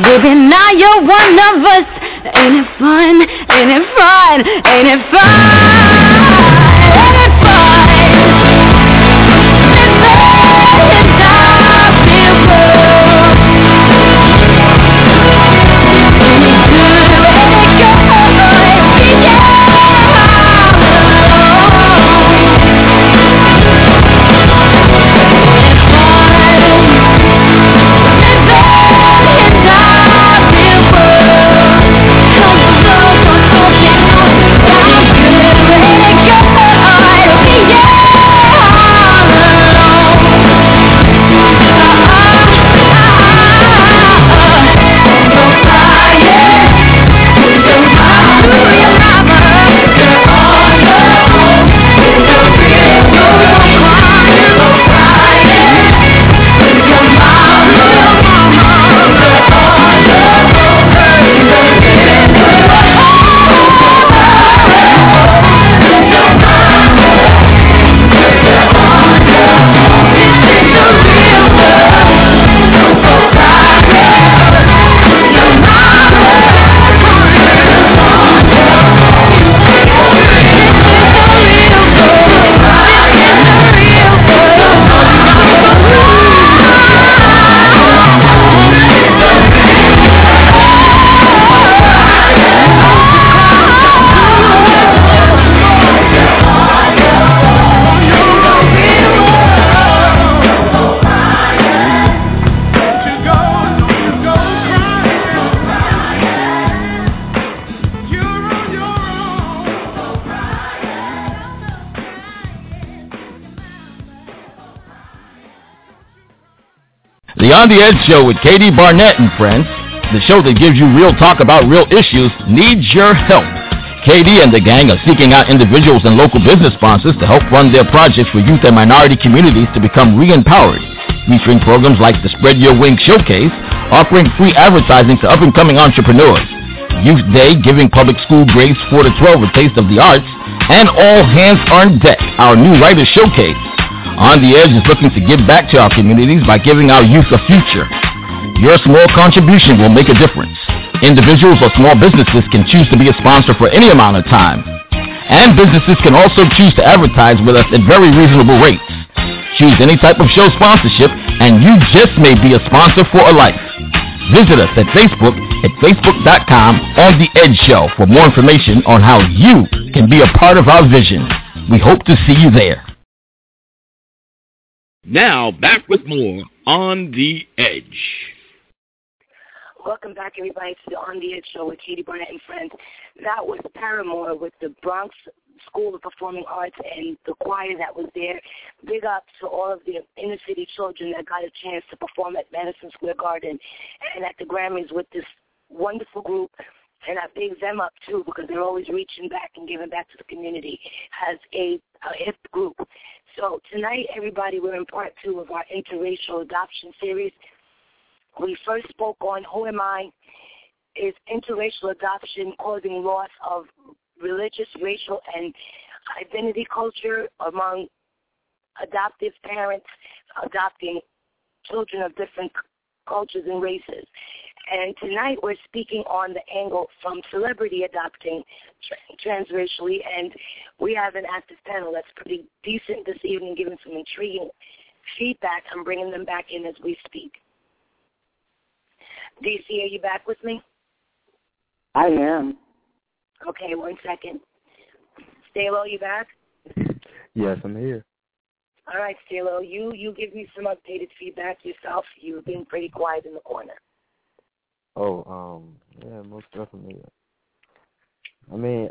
Baby, now you're one of us. Ain't it fun? Ain't it fun? Ain't it fun? Ain't it fun? The On the Edge Show with Katie Barnett and friends, the show that gives you real talk about real issues, needs your help. Katie and the gang are seeking out individuals and local business sponsors to help run their projects for youth and minority communities to become re-empowered, featuring programs like the Spread Your Wings Showcase, offering free advertising to up-and-coming entrepreneurs, Youth Day, giving public school grades 4 to 12 a taste of the arts, and All Hands on Deck, our new writers showcase. On the Edge is looking to give back to our communities by giving our youth a future. Your small contribution will make a difference. Individuals or small businesses can choose to be a sponsor for any amount of time. And businesses can also choose to advertise with us at very reasonable rates. Choose any type of show sponsorship, and you just may be a sponsor for a life. Visit us at Facebook at facebook.com On The Edge Show for more information on how you can be a part of our vision. We hope to see you there. Now, back with more On the Edge. Welcome back, everybody, to the On the Edge Show with Katie Barnett and friends. That was Paramore with the Bronx School of Performing Arts and the choir that was there. Big up to all of the inner-city children that got a chance to perform at Madison Square Garden and at the Grammys with this wonderful group. And I big them up, too, because they're always reaching back and giving back to the community as a hip group. So tonight, everybody, we're in part 2 of our interracial adoption series. We first spoke on Who Am I? Is interracial adoption causing loss of religious, racial, and identity culture among adoptive parents adopting children of different cultures and races? And tonight we're speaking on the angle from celebrity adopting transracially, and we have an active panel that's pretty decent this evening, giving some intriguing feedback. I'm bringing them back in as we speak. DC, are you back with me? I am. Okay, 1 second. Stalo, you back? Yes, I'm here. All right, Stalo, you give me some updated feedback yourself. You've been pretty quiet in the corner. Oh, yeah, most definitely. I mean,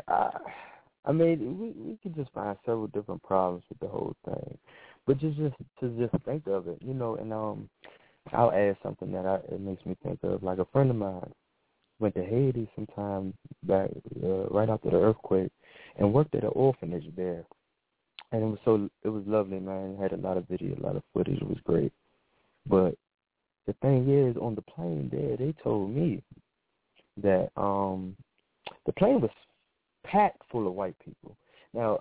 we could just find several different problems with the whole thing, but just think of it, you know. And I'll add something that it makes me think of. Like a friend of mine went to Haiti sometime back right after the earthquake, and worked at an orphanage there, and it was lovely, man. Had a lot of video, a lot of footage. It was great, but the thing is, on the plane there, they told me that the plane was packed full of white people. Now,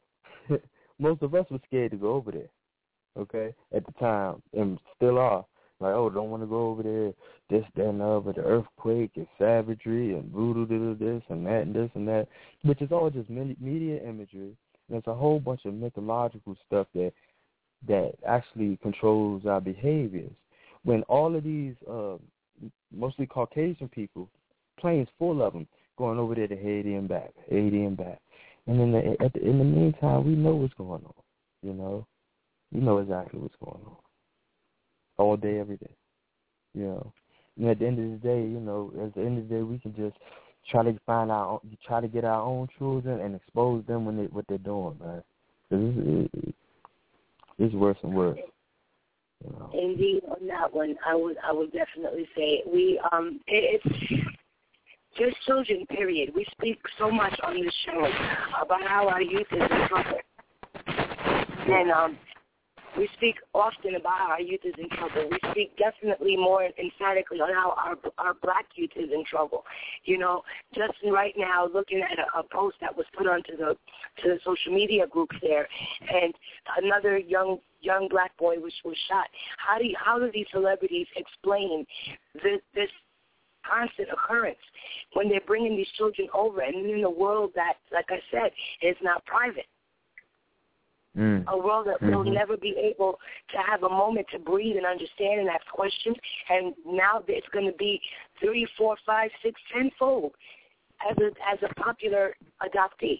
most of us were scared to go over there, okay, at the time, and still are. Like, oh, don't want to go over there, this, that, and the other, the earthquake and savagery and voodoo, this and that and this and that, which is all just media imagery. And it's a whole bunch of mythological stuff that actually controls our behaviors. When all of these mostly Caucasian people, planes full of them, going over there to Haiti and back. And then in the meantime, we know what's going on, you know. We know exactly what's going on. All day, every day, you know. And at the end of the day, you know, we can just try to get our own children and expose them what they're doing, man. It's worse and worse. You know. Indeed, on that one, I would definitely say it's just children. Period. We speak so much on this show about how our youth is in trouble, and we speak often about how our youth is in trouble. We speak definitely more emphatically on how our black youth is in trouble. You know, just right now, looking at a post that was put onto the social media groups there, and another young black boy was shot. How do these celebrities explain this constant occurrence when they're bringing these children over, and in a world that, like I said, is not private? A world that will never be able to have a moment to breathe and understand and ask questions. And now it's going to be 3, 4, 5, 6, 10-fold as a popular adoptee.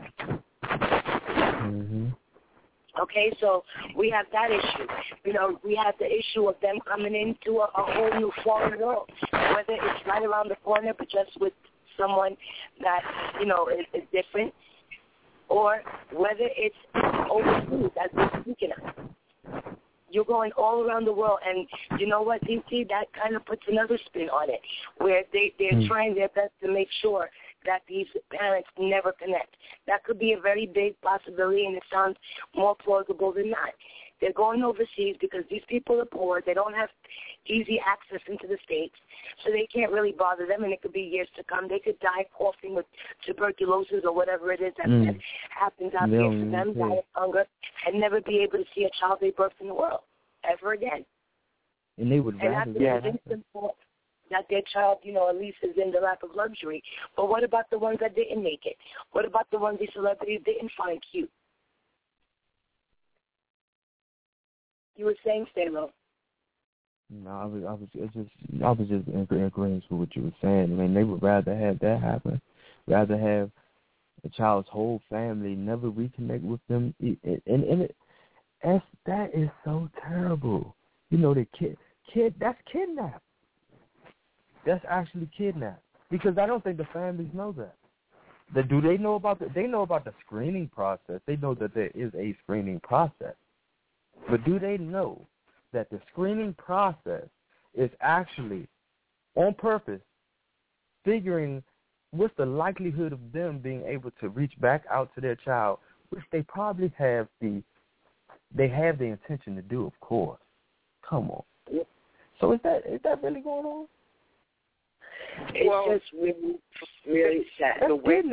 Okay, so we have that issue. You know, we have the issue of them coming into a whole new foreign world, whether it's right around the corner, but just with someone that, you know, is different, or whether it's overseas, as we're speaking of. You're going all around the world, and you know what, DC, that kind of puts another spin on it, where they're trying their best to make sure that these parents never connect. That could be a very big possibility, and it sounds more plausible than not. They're going overseas because these people are poor. They don't have easy access into the States, so they can't really bother them, and it could be years to come. They could die coughing with tuberculosis or whatever it is that happens out there for them, die of hunger, and never be able to see a child they birthed in the world ever again. And they would rather that their child, you know, at least is in the lap of luxury. But what about the ones that didn't make it? What about the ones these celebrities didn't find cute? You were saying, Stalo? No, I was just in agreement with what you were saying. I mean, they would rather have that happen, rather have the child's whole family never reconnect with them, and that is so terrible. You know, the kid, that's kidnapped. That's actually kidnapped, because I don't think the families know that. Do they know about they know about the screening process? They know that there is a screening process. But do they know that the screening process is actually, on purpose, figuring what's the likelihood of them being able to reach back out to their child, which they probably have the intention to do, of course. Come on. So is that really going on? It's just really, really sad.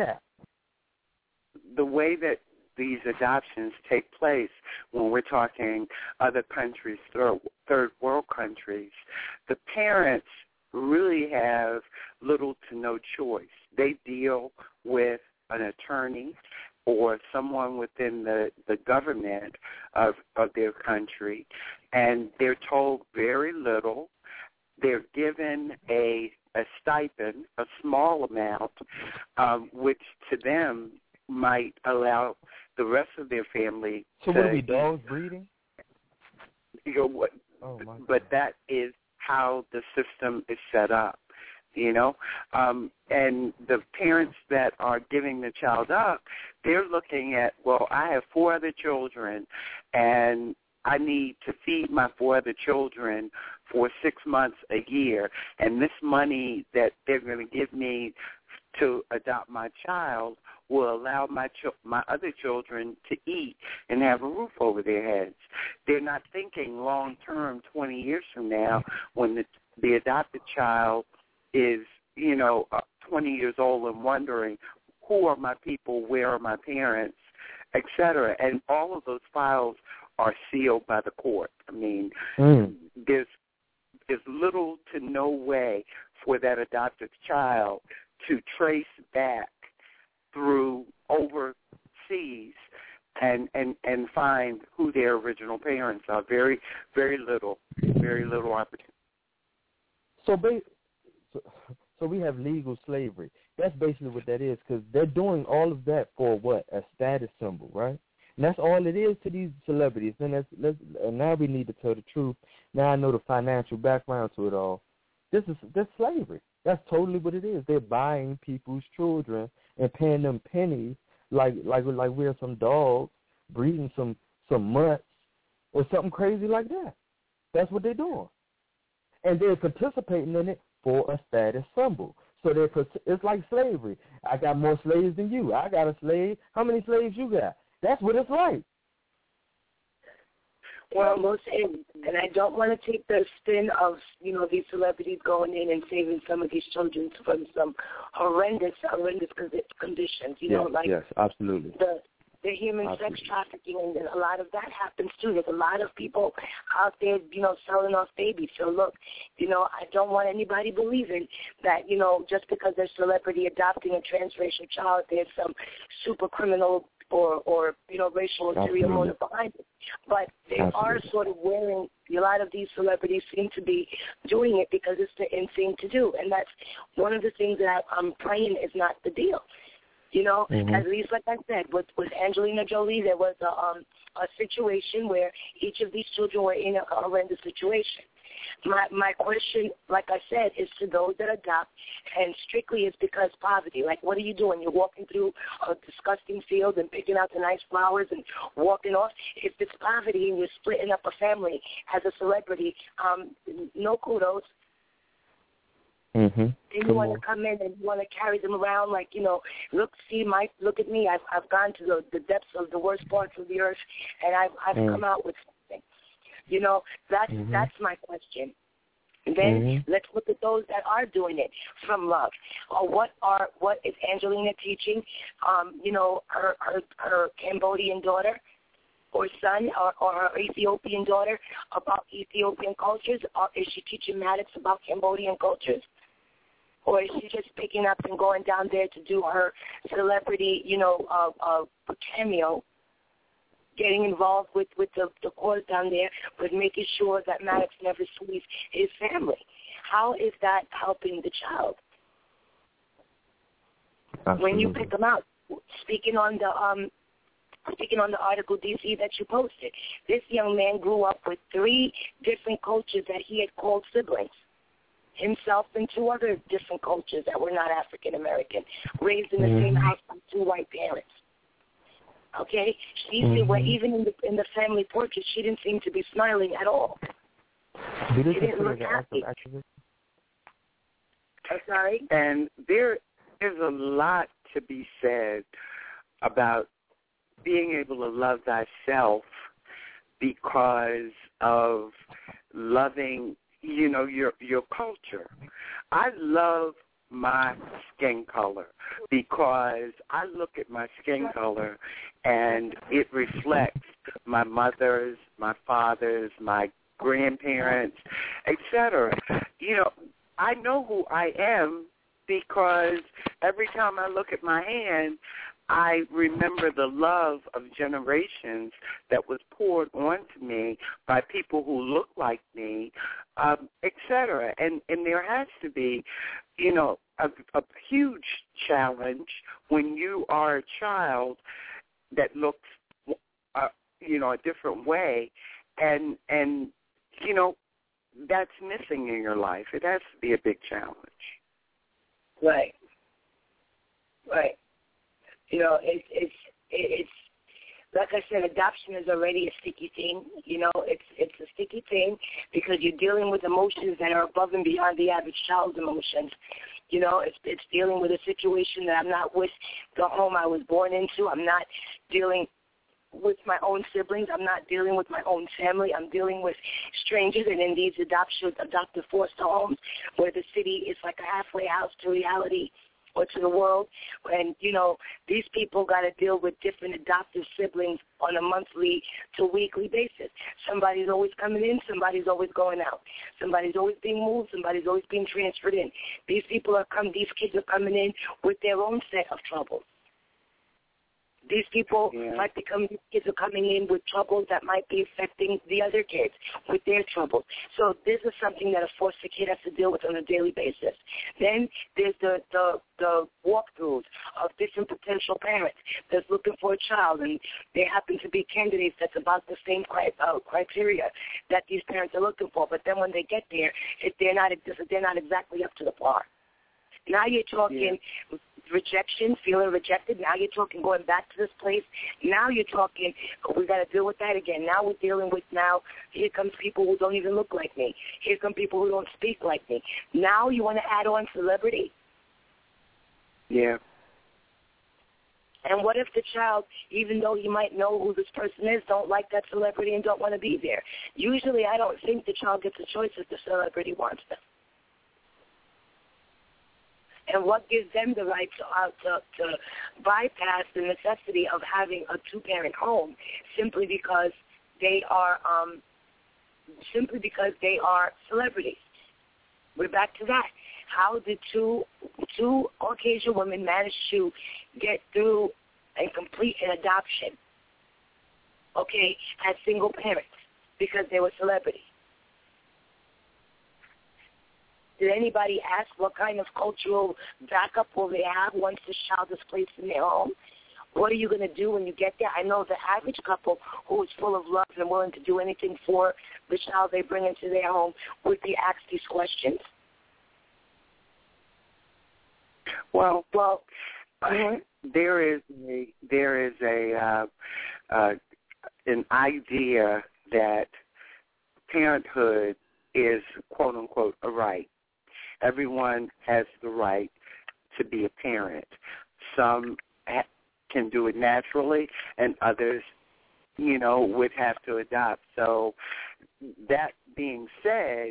The way that these adoptions take place, when we're talking other countries, third world countries, the parents really have little to no choice. They deal with an attorney or someone within the government of their country, and they're told very little. They're given a stipend, a small amount, which to them might allow the rest of their family So what are we, dogs breeding? You know what? Oh, my but God. that is how the system is set up, you know. And the parents that are giving the child up, they're looking at, well, I have 4 other children, and I need to feed my 4 other children for 6 months a year, and this money that they're going to give me to adopt my child will allow my other children to eat and have a roof over their heads. They're not thinking long-term, 20 years from now, when the adopted child is, 20 years old and wondering, who are my people, where are my parents, et cetera. And all of those files are sealed by the court. I mean, there's there's little to no way for that adopted child to trace back through overseas and find who their original parents are. Very, very little opportunity. So we have legal slavery. That's basically what that is, because they're doing all of that for what? A status symbol, right? And that's all it is to these celebrities. And now we need to tell the truth. Now I know the financial background to it all. That's slavery. That's totally what it is. They're buying people's children and paying them pennies like we're some dogs breeding some mutts or something crazy like that. That's what they're doing. And they're participating in it for a status symbol. So it's like slavery. I got more slaves than you. I got a slave. How many slaves you got? That's what it's like. Well, and I don't want to take the spin of, these celebrities going in and saving some of these children from some horrendous conditions. Yes, absolutely. The human sex trafficking, and a lot of that happens too. There's a lot of people out there, selling off babies. So look, I don't want anybody believing that, just because they're celebrity adopting a transracial child, there's some super criminal or racial ulterior motive behind it. But they are sort of wearing, a lot of these celebrities seem to be doing it because it's the in thing to do. And that's one of the things that I'm praying is not the deal. At least, like I said, with Angelina Jolie, there was a situation where each of these children were in a horrendous situation. My question, like I said, is to those that adopt, and strictly it's because poverty. Like, what are you doing? You're walking through a disgusting field and picking out the nice flowers and walking off. If it's poverty and you're splitting up a family as a celebrity, no kudos. Mm-hmm. And you want to come in and you want to carry them around like, look at me. I've gone to the depths of the worst parts of the earth, and I've come out with something. That's my question. And then let's look at those that are doing it from love. Or what is Angelina teaching? Her Cambodian daughter or son or her Ethiopian daughter about Ethiopian cultures? Or is she teaching Maddox about Cambodian cultures? Or is she just picking up and going down there to do her celebrity, cameo, getting involved with the cause down there, but making sure that Maddox never sees his family? How is that helping the child? Absolutely. When you pick them out, speaking on the article, DC, that you posted, this young man grew up with 3 different cultures that he had called siblings. Himself and 2 other different cultures that were not African American, raised in the same house by 2 white parents. Okay, she said, well, even in the family portrait, she didn't seem to be smiling at all. She didn't look happy. I'm sorry. And there's a lot to be said about being able to love thyself because of loving, your culture. I love my skin color because I look at my skin color and it reflects my mother's, my father's, my grandparents, etc. I know who I am because every time I look at my hand, I remember the love of generations that was poured onto me by people who look like me, etc. And there has to be, a huge challenge when you are a child that looks, a different way, and that's missing in your life. It has to be a big challenge. Right. It's like I said, adoption is already a sticky thing. It's a sticky thing because you're dealing with emotions that are above and beyond the average child's emotions. It's dealing with a situation that I'm not with the home I was born into. I'm not dealing with my own siblings. I'm not dealing with my own family. I'm dealing with strangers and in these adoptive foster homes where the city is like a halfway house to reality or to the world. And, you know, these people got to deal with different adoptive siblings on a monthly to weekly basis. Somebody's always coming in, somebody's always going out. Somebody's always being moved, somebody's always being transferred in. These kids are coming in with their own set of troubles. These people kids are coming in with troubles that might be affecting the other kids with their troubles. So this is something that a foster kid has to deal with on a daily basis. Then there's the walkthroughs of different potential parents that's looking for a child, and they happen to be candidates that's about the same criteria that these parents are looking for. But then when they get there, they're not exactly up to the par. Now you're talking rejection, feeling rejected. Now you're talking going back to this place. Now you're talking we got to deal with that again. Now we're dealing with here comes people who don't even look like me. Here come people who don't speak like me. Now you want to add on celebrity? Yeah. And what if the child, even though he might know who this person is, don't like that celebrity and don't want to be there? Usually I don't think the child gets a choice if the celebrity wants them. And what gives them the right to bypass the necessity of having a two-parent home simply because they are celebrities? We're back to that. How did two Caucasian women manage to get through and complete an adoption? Okay, as single parents because they were celebrities. Did anybody ask what kind of cultural backup will they have once this child is placed in their home? What are you going to do when you get there? I know the average couple who is full of love and willing to do anything for the child they bring into their home would be asked these questions. Well, there is an idea that parenthood is quote unquote a right. Everyone has the right to be a parent. Some can do it naturally, and others, would have to adopt. So that being said,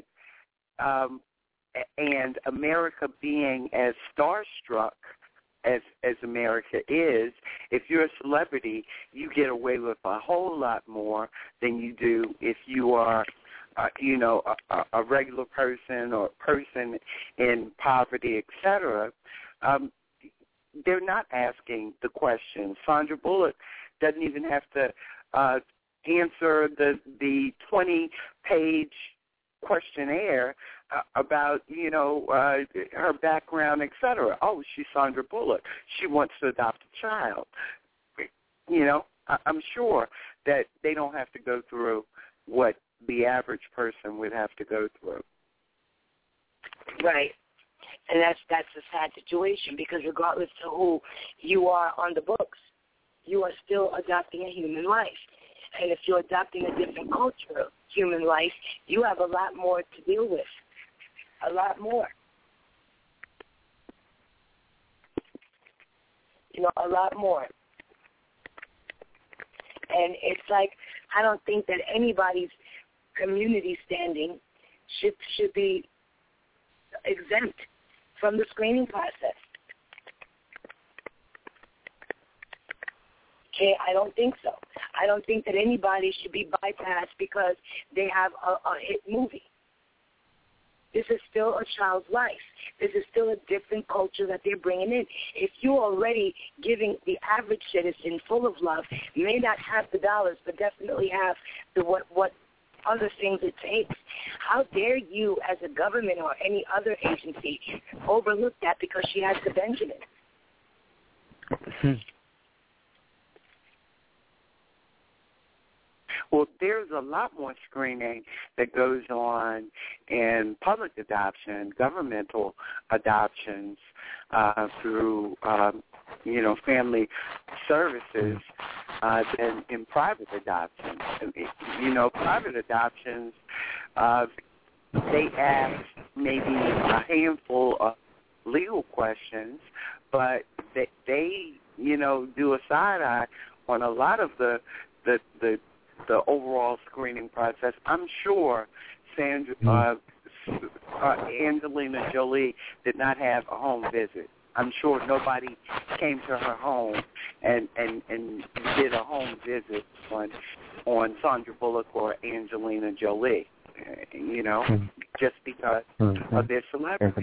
and America being as starstruck as America is, if you're a celebrity, you get away with a whole lot more than you do if you are a regular person or a person in poverty, etc. They're not asking the questions. Sandra Bullock doesn't even have to answer the 20-page questionnaire about, her background, etc. Oh, she's Sandra Bullock. She wants to adopt a child. I'm sure that they don't have to go through what the average person would have to go through. Right. And that's a sad situation because regardless of who you are on the books, you are still adopting a human life. And if you're adopting a different culture of human life, you have a lot more to deal with. A lot more. A lot more. And it's like, I don't think that anybody's community standing should be exempt from the screening process. Okay, I don't think so. I don't think that anybody should be bypassed because they have a hit movie. This is still a child's life. This is still a different culture that they're bringing in. If you're already giving the average citizen full of love, may not have the dollars, but definitely have the what other things it takes. How dare you, as a government or any other agency, overlook that because she has the Benjamin? Well, there's a lot more screening that goes on in public adoption, governmental adoptions through, family services than in private adoptions. Private adoptions, they ask maybe a handful of legal questions, but they do a side-eye on a lot of the overall screening process. I'm sure Angelina Jolie did not have a home visit. I'm sure nobody came to her home and did a home visit on Sandra Bullock or Angelina Jolie, just because of their celebrity.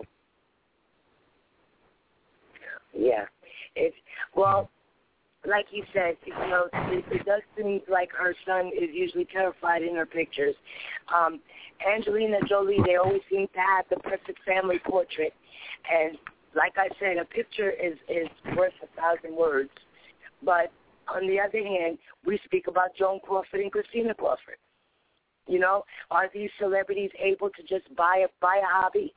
Yeah. Well, like you said, it does seem like her son is usually terrified in her pictures. Angelina Jolie, they always seem to have the perfect family portrait. And like I said, a picture is worth 1,000 words. But on the other hand, we speak about Joan Crawford and Christina Crawford. Are these celebrities able to just buy a hobby?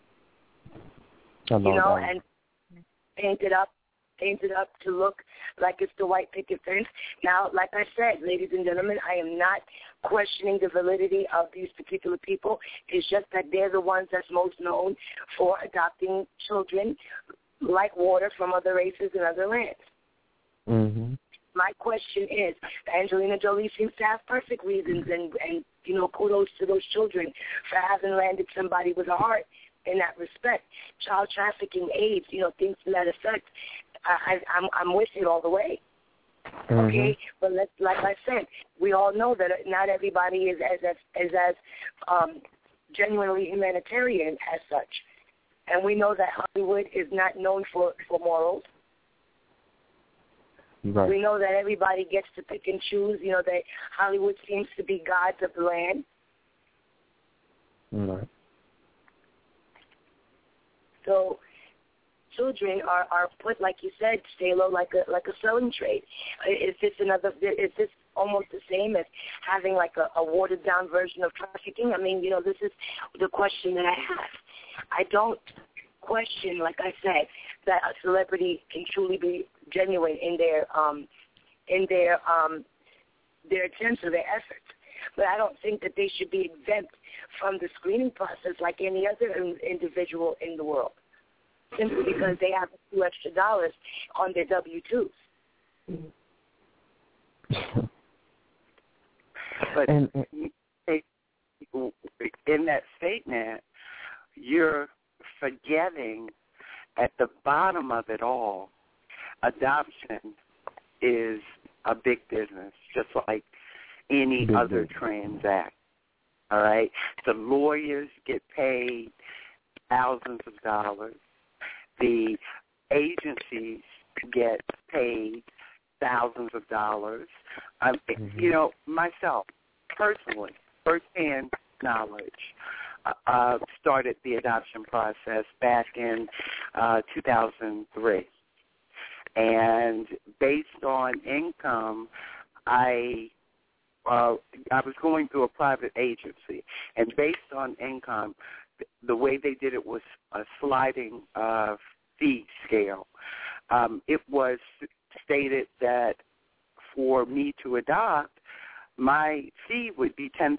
And paint it up to look like it's the white picket fence. Now, like I said, ladies and gentlemen, I am not questioning the validity of these particular people. It's just that they're the ones that's most known for adopting children like water from other races and other lands. Mm-hmm. My question is, Angelina Jolie seems to have perfect reasons, and kudos to those children for having landed somebody with a heart in that respect. Child trafficking, AIDS, things to that effect. I'm with it all the way. Mm-hmm. Okay, but like I said, we all know that not everybody is as genuinely humanitarian as such, and we know that Hollywood is not known for morals. Right. We know that everybody gets to pick and choose. That Hollywood seems to be gods of the land. Right. So children are put, like you said, Stalo, like a selling trade. Is this almost the same as having like a watered down version of trafficking? I mean, this is the question that I have. I don't question, like I said, that a celebrity can truly be genuine in their attempts or their efforts. But I don't think that they should be exempt from the screening process like any other individual in the world, simply because they have a few extra dollars on their W-2s. But in that statement, you're forgetting at the bottom of it all, adoption is a big business, just like any other transaction. All right? The lawyers get paid thousands of dollars. The agencies get paid thousands of dollars. Myself, personally, firsthand knowledge, started the adoption process back in 2003. And based on income, I was going through a private agency, and based on income, the way they did it was a sliding fee scale. It was stated that for me to adopt, my fee would be $10,000.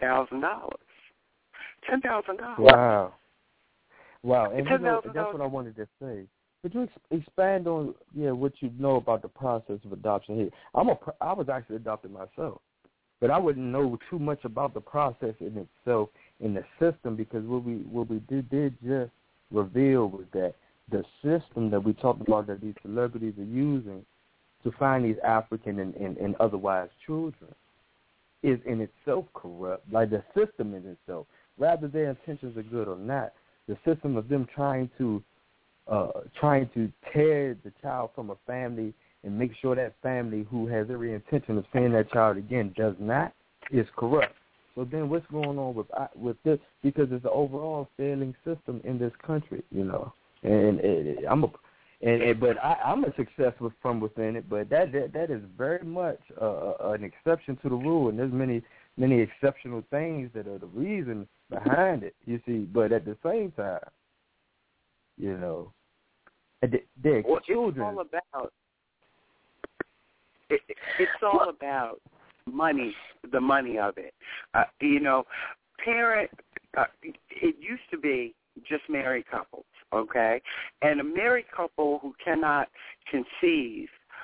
$10,000. Wow. And that's what I wanted to say. Could you expand on what you know about the process of adoption here? I was actually adopted myself, but I wouldn't know too much about the process in itself in the system, because what we did just reveal was that the system that we talked about that these celebrities are using to find these African and otherwise children is in itself corrupt. Like the system in itself, whether their intentions are good or not, the system of them trying to tear the child from a family and make sure that family who has every intention of seeing that child again does not is corrupt. So then what's going on with this? Because it's an overall failing system in this country, But I'm a success from within it. But that is very much an exception to the rule, and there's many exceptional things that are the reason behind it. You see, but at the same time, they're children. It's all about money, the money of it. It used to be just married couples, okay? And a married couple who cannot conceive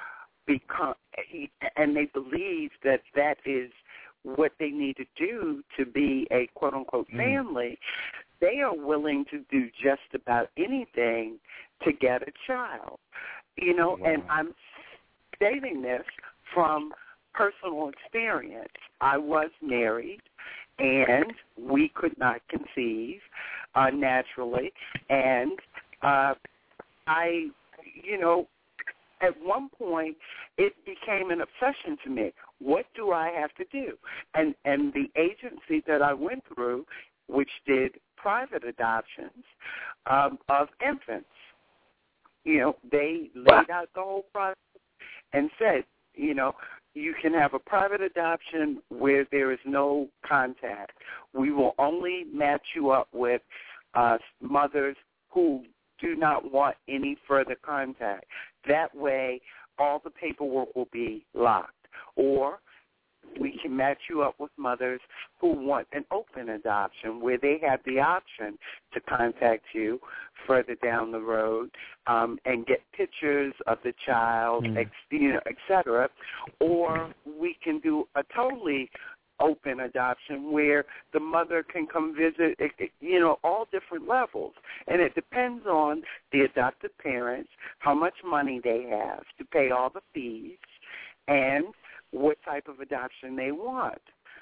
and they believe that is what they need to do to be a quote-unquote family, they are willing to do just about anything to get a child. Wow. And I'm stating this from personal experience. I was married, and we could not conceive naturally. And at one point, it became an obsession to me. What do I have to do? And the agency that I went through, which did private adoptions of infants, they laid out the whole process and said, you can have a private adoption where there is no contact. We will only match you up with mothers who do not want any further contact. That way, all the paperwork will be locked. Or we can match you up with mothers who want an open adoption where they have the option to contact you further down the road and get pictures of the child, et cetera. Or we can do a totally open adoption where the mother can come visit, all different levels. And it depends on the adopted parents, how much money they have to pay all the fees, and what type of adoption they want.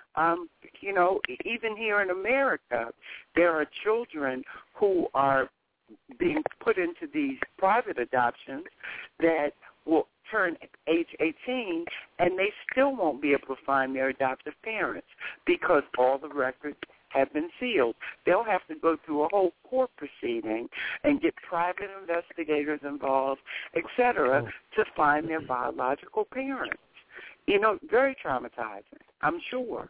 Even here in America, there are children who are being put into these private adoptions that will turn age 18, and they still won't be able to find their adoptive parents because all the records have been sealed. They'll have to go through a whole court proceeding and get private investigators involved, et cetera, to find their biological parents. Very traumatizing, I'm sure.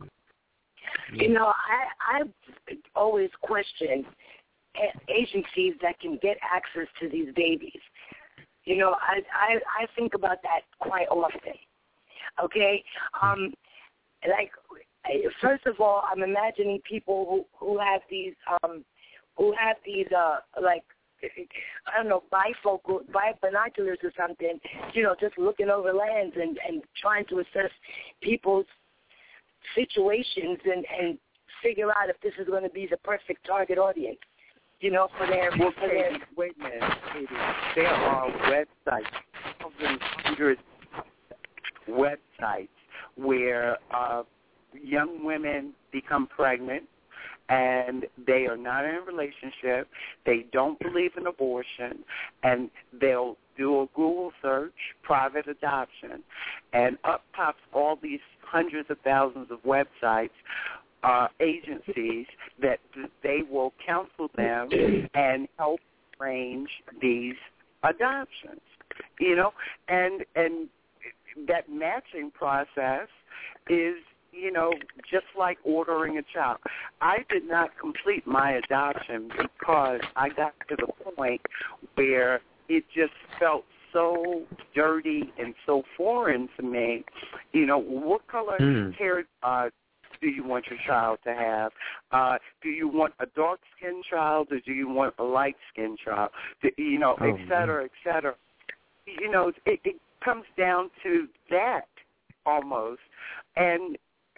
I've always questioned agencies that can get access to these babies. I think about that quite often. Okay? First of all, I'm imagining people who have these binoculars or something, just looking over lands and trying to assess people's situations and figure out if this is going to be the perfect target audience, for their... Wait a minute, Katie. There are websites, hundreds websites where young women become pregnant, and they are not in a relationship, they don't believe in abortion, and they'll do a Google search, private adoption, and up pops all these hundreds of thousands of websites, agencies that they will counsel them and help arrange these adoptions, and that matching process is just like ordering a child. I did not complete my adoption because I got to the point where it just felt so dirty and so foreign to me. What color hair do you want your child to have? Do you want a dark-skinned child or do you want a light-skinned child? Et cetera, et cetera. It comes down to that almost. And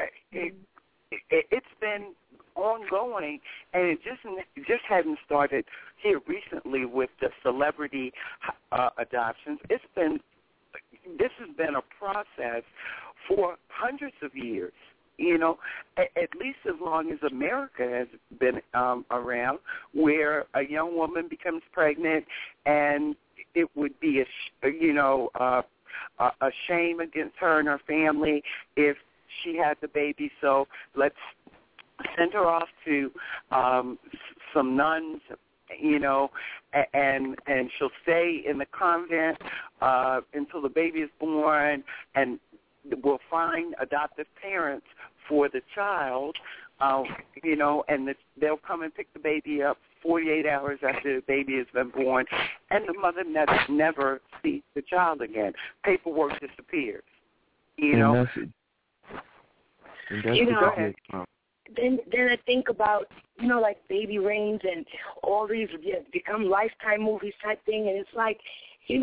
it's been ongoing, and it just hadn't started here recently with the celebrity adoptions. This has been a process for hundreds of years. At least as long as America has been around, where a young woman becomes pregnant, and it would be a shame against her and her family if she had the baby, so let's send her off to some nuns, and she'll stay in the convent until the baby is born, and we'll find adoptive parents for the child, and they'll come and pick the baby up 48 hours after the baby has been born, and the mother never sees the child again. Paperwork disappears, Then I think about, like Baby Reigns and all these become Lifetime movies type thing, and it's like, I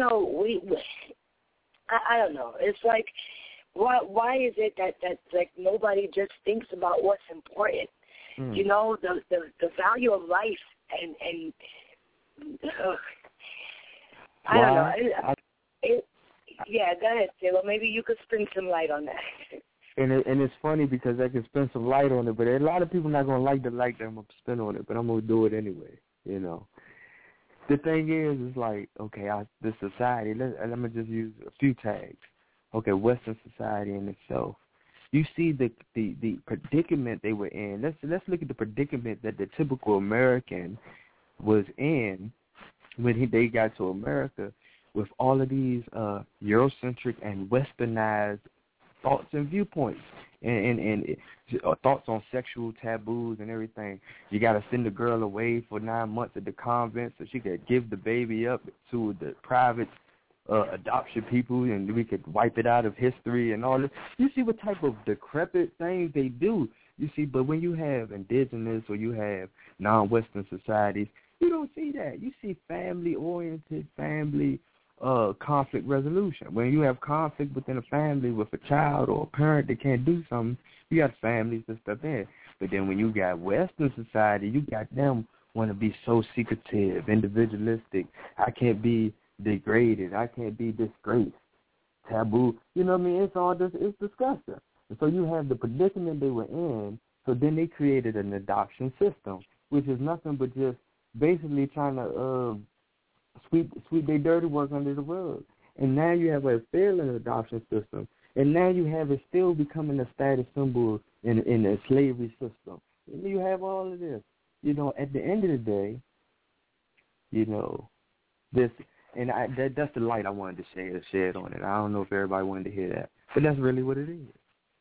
don't know. It's like, why is it that like nobody just thinks about what's important? The value of life and I don't know. Yeah, go ahead, Taylor. Maybe you could spin some light on that. And it's funny because I can spin some light on it, but a lot of people not gonna like the light that I'm gonna spin on it, but I'm gonna do it anyway. You know. The thing is, it's like, okay, this society. I'm gonna just use a few tags. Okay, Western society in itself. You see the predicament they were in. Let's look at the predicament that the typical American was in when they got to America, with all of these Eurocentric and Westernized thoughts and viewpoints, and thoughts on sexual taboos and everything. You got to send the girl away for 9 months at the convent so she could give the baby up to the private adoption people, and we could wipe it out of history and all this. You see what type of decrepit things they do. You see, but when you have indigenous or you have non-Western societies, you don't see that. You see family-oriented, conflict resolution. When you have conflict within a family with a child or a parent that can't do something, you got families that step in. But then when you got Western society, you got them want to be so secretive, individualistic. I can't be degraded. I can't be disgraced. Taboo. You know what I mean? It's disgusting. And so you have the predicament they were in, so then they created an adoption system, which is nothing but just basically trying to sweep their dirty work under the rug. And now you have a failing adoption system, and now you have it still becoming a status symbol in a slavery system. And you have all of this. You know, at the end of the day, you know, this, and that's the light I wanted to shed on it. I don't know if everybody wanted to hear that, but that's really what it is.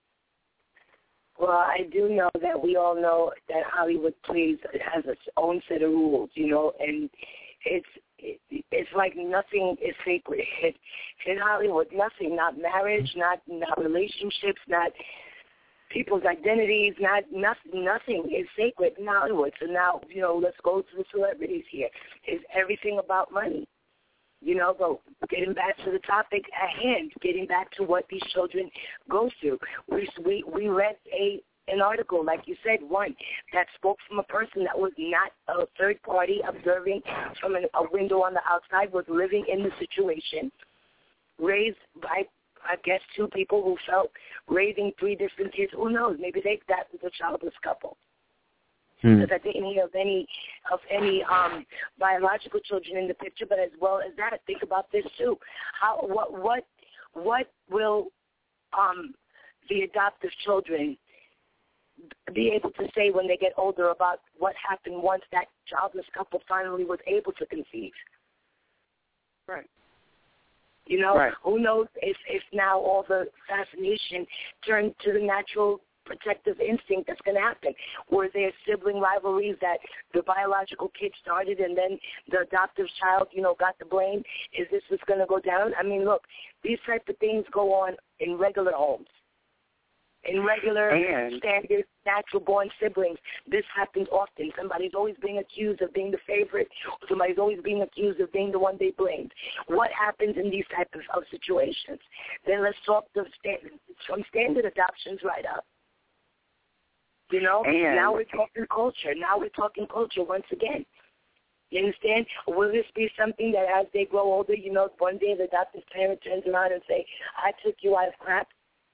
Well, I do know that we all know that Hollywood has its own set of rules, you know, and it's like nothing is sacred in Hollywood. Nothing, not marriage, not relationships, not people's identities, nothing is sacred in Hollywood. So now, you know, let's go to the celebrities here. Is everything about money? You know, but getting back to the topic at hand, getting back to what these children go through. We read an article, like you said, one that spoke from a person that was not a third party observing from a window on the outside, was living in the situation, raised by, I guess, two people who felt raising three different kids. Who knows? Maybe that was a childless couple. Because I didn't hear of any biological children in the picture, but as well as that, think about this too. What will the adoptive children be able to say when they get older about what happened once that childless couple finally was able to conceive? Right. You know, right. Who knows if now all the fascination turned to the natural protective instinct that's going to happen? Were there sibling rivalries that the biological kid started and then the adoptive child, you know, got the blame? Is this what's going to go down? I mean, look, these type of things go on in regular homes. In regular, standard, natural-born siblings, this happens often. Somebody's always being accused of being the favorite. Somebody's always being accused of being the one they blamed. What happens in these types of situations? Then let's talk from standard adoptions right up. You know, now we're talking culture. Now we're talking culture once again. You understand? Will this be something that as they grow older, you know, one day the adoptive parent turns around and say, I took you out of crap.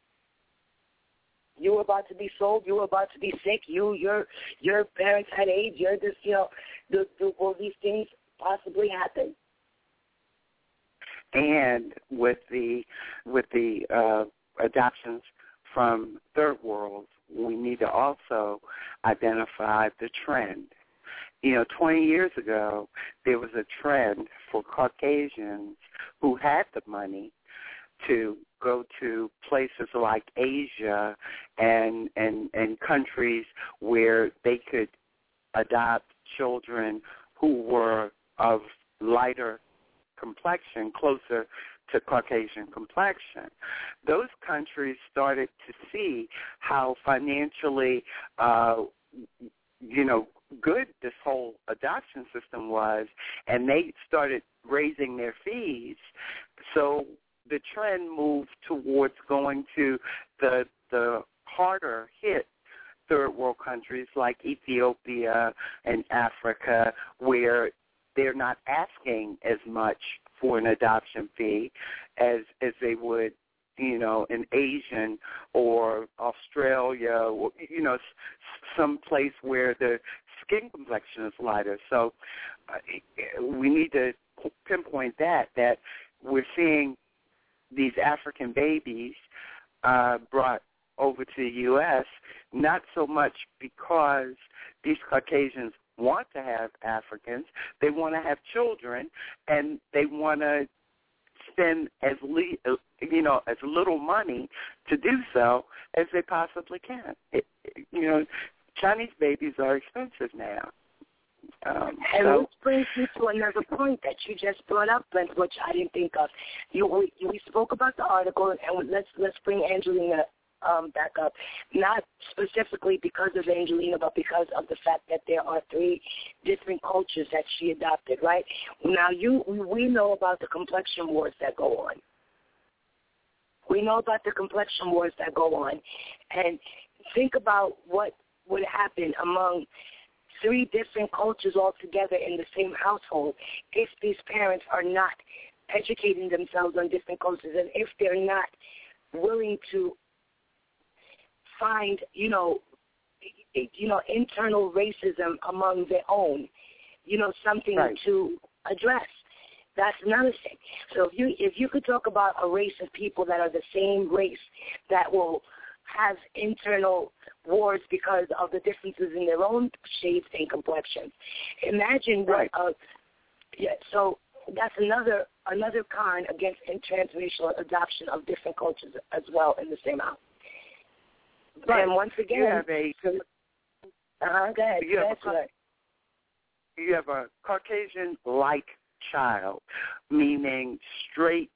You were about to be sold. You were about to be sick. Your parents had AIDS. You're just, you know, will these things possibly happen? And with the adoptions from third world, we need to also identify the trend. You know, 20 years ago, there was a trend for Caucasians who had the money to go to places like Asia and countries where they could adopt children who were of lighter complexion, closer to Caucasian complexion. Those countries started to see how financially, good this whole adoption system was, and they started raising their fees. So the trend moved towards going to the harder hit third world countries like Ethiopia and Africa, where they're not asking as much for an adoption fee as they would, in Asian or Australia, or, some place where the skin complexion is lighter. So we need to pinpoint that we're seeing these African babies brought over to the U.S., not so much because these Caucasians want to have Africans. They want to have children, and they want to spend as little money to do so as they possibly can. Chinese babies are expensive now. And which brings me to another point that you just brought up, Brent, which I didn't think of. We spoke about the article, and let's bring Angelina back up, not specifically because of Angelina, but because of the fact that there are 3 different cultures that she adopted, right? Now, we know about the complexion wars that go on. We know about the complexion wars that go on. And think about what would happen among 3 different cultures all together in the same household if these parents are not educating themselves on different cultures, and if they're not willing to find, internal racism among their own, something right. to address. That's another thing. So if you could talk about a race of people that are the same race that will have internal wars because of the differences in their own shades and complexions, imagine right. So that's another con against transracial adoption of different cultures as well in the same house. But and once again, you have a go ahead. You have a Caucasian-like child, meaning straight,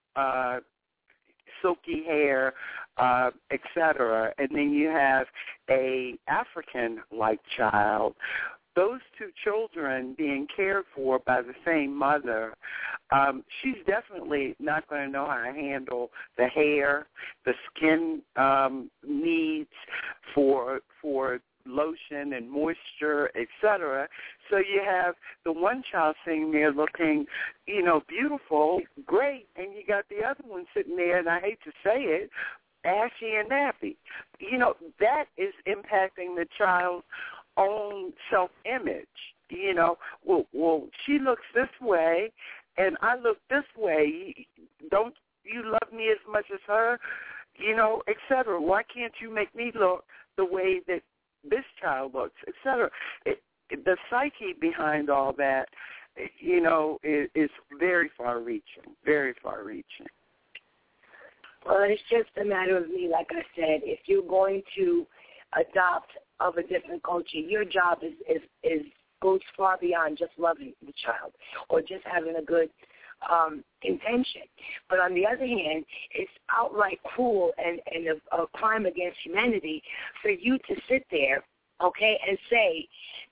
silky hair, etc., and then you have a African-like child. Those 2 children being cared for by the same mother, she's definitely not going to know how to handle the hair, the skin needs for lotion and moisture, etc. So you have the one child sitting there looking, beautiful, great, and you got the other one sitting there, and I hate to say it, ashy and nappy. That is impacting the child's own self-image. Well, she looks this way, and I look this way. Don't you love me as much as her? etc. Why can't you make me look the way that this child looks, etc.? The psyche behind all that, is very far-reaching, very far-reaching. Well, it's just a matter of me, like I said, if you're going to adopt of a different culture, your job is goes far beyond just loving the child or just having a good intention. But on the other hand, it's outright cruel and a crime against humanity for you to sit there, okay, and say,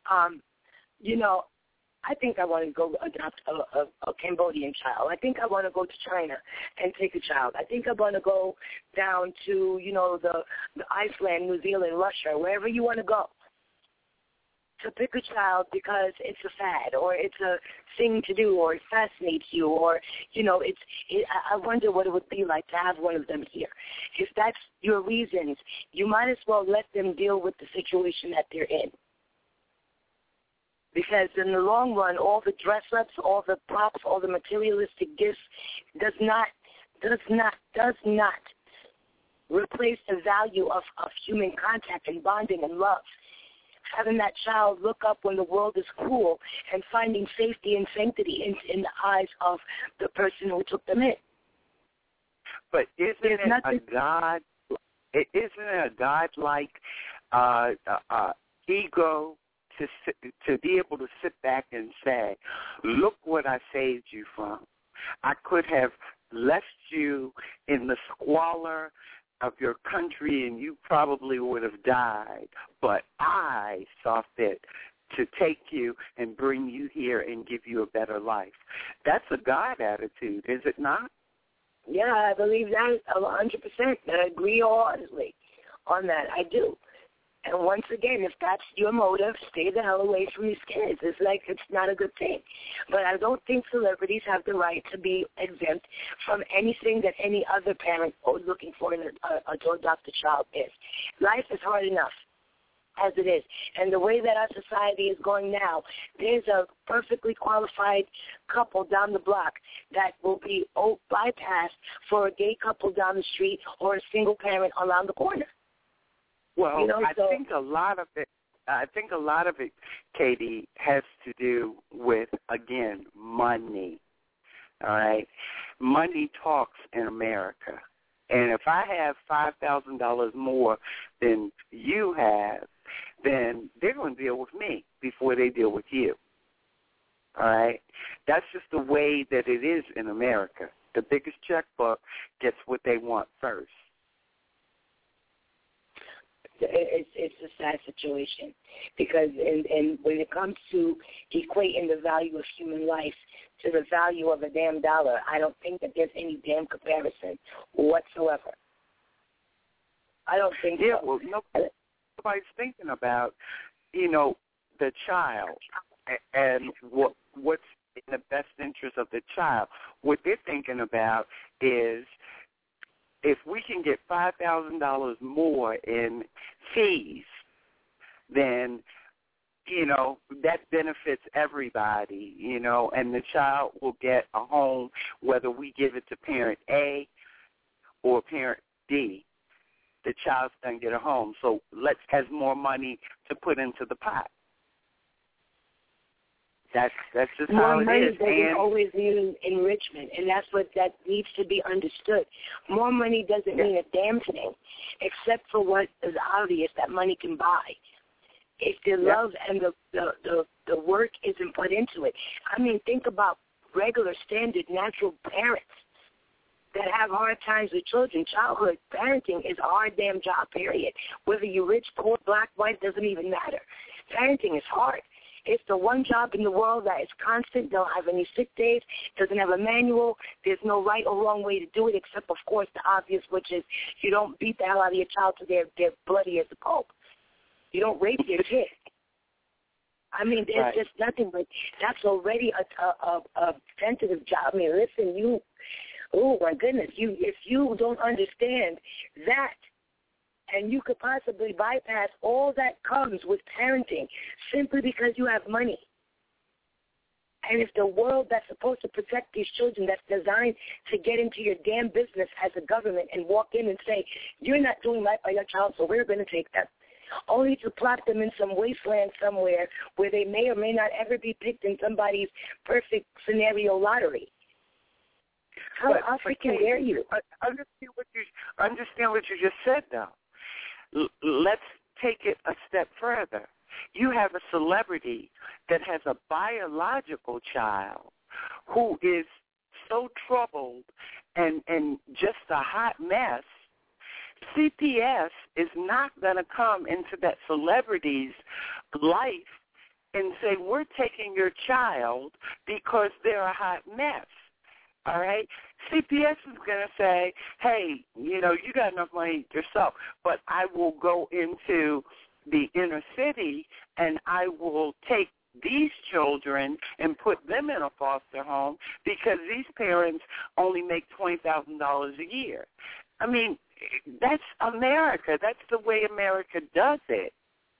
I think I want to go adopt a Cambodian child. I think I want to go to China and take a child. I think I want to go down to, the Iceland, New Zealand, Russia, wherever you want to go, to pick a child because it's a fad or it's a thing to do or it fascinates you or, I wonder what it would be like to have one of them here. If that's your reasons, you might as well let them deal with the situation that they're in. Because in the long run, all the dress-ups, all the props, all the materialistic gifts does not replace the value of human contact and bonding and love. Having that child look up when the world is cruel and finding safety and sanctity in the eyes of the person who took them in. But isn't it a godlike ego to be able to sit back and say, look what I saved you from. I could have left you in the squalor of your country and you probably would have died, but I saw fit to take you and bring you here and give you a better life. That's a God attitude, is it not? Yeah, I believe that 100%. I agree wholeheartedly on that. I do. And once again, if that's your motive, stay the hell away from these kids. It's like it's not a good thing. But I don't think celebrities have the right to be exempt from anything that any other parent looking for in to adopt a child is. Life is hard enough as it is. And the way that our society is going now, there's a perfectly qualified couple down the block that will be bypassed for a gay couple down the street or a single parent around the corner. Well, I think a lot of it, Katie, has to do with, again, money. All right? Money talks in America. And if I have $5,000 more than you have, then they're going to deal with me before they deal with you. All right? That's just the way that it is in America. The biggest checkbook gets what they want first. It's a sad situation because and when it comes to equating the value of human life to the value of a damn dollar, I don't think that there's any damn comparison whatsoever. I don't think so. Well, nobody's thinking about, the child and what's in the best interest of the child. What they're thinking about is, if we can get $5,000 more in fees, then, that benefits everybody, and the child will get a home, whether we give it to parent A or parent D. The child's going to get a home. So let's have more money to put into the pot. That's just how it is. More money doesn't always mean enrichment, and that's what that needs to be understood. More money doesn't mean a damn thing, except for what is obvious that money can buy. If the love and the work isn't put into it. I mean, think about regular, standard, natural parents that have hard times with children. Childhood parenting is a hard damn job, period. Whether you're rich, poor, black, white, doesn't even matter. Parenting is hard. It's the one job in the world that is constant, don't have any sick days, doesn't have a manual. There's no right or wrong way to do it except, of course, the obvious, which is you don't beat the hell out of your child till they're bloody as a pope. You don't rape your kid. I mean, there's just nothing, but that's already a tentative job. I mean, listen, oh, my goodness, if you don't understand that, and you could possibly bypass all that comes with parenting simply because you have money. And if the world that's supposed to protect these children, that's designed to get into your damn business as a government and walk in and say, you're not doing right by your child, so we're going to take them, only to plop them in some wasteland somewhere where they may or may not ever be picked in somebody's perfect scenario lottery. How freaking dare you? Understand what you just said, though. Let's take it a step further. You have a celebrity that has a biological child who is so troubled and just a hot mess. CPS is not going to come into that celebrity's life and say, we're taking your child because they're a hot mess. All right? CPS is going to say, hey, you got enough money yourself, but I will go into the inner city and I will take these children and put them in a foster home because these parents only make $20,000 a year. I mean, that's America. That's the way America does it.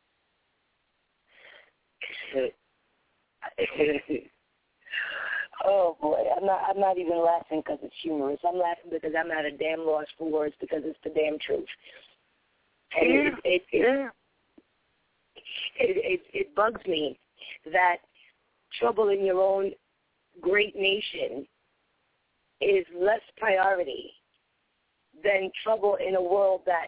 Oh boy, I'm not even laughing because it's humorous. I'm laughing because I'm at a damn loss for words because it's the damn truth. And it bugs me that trouble in your own great nation is less priority than trouble in a world that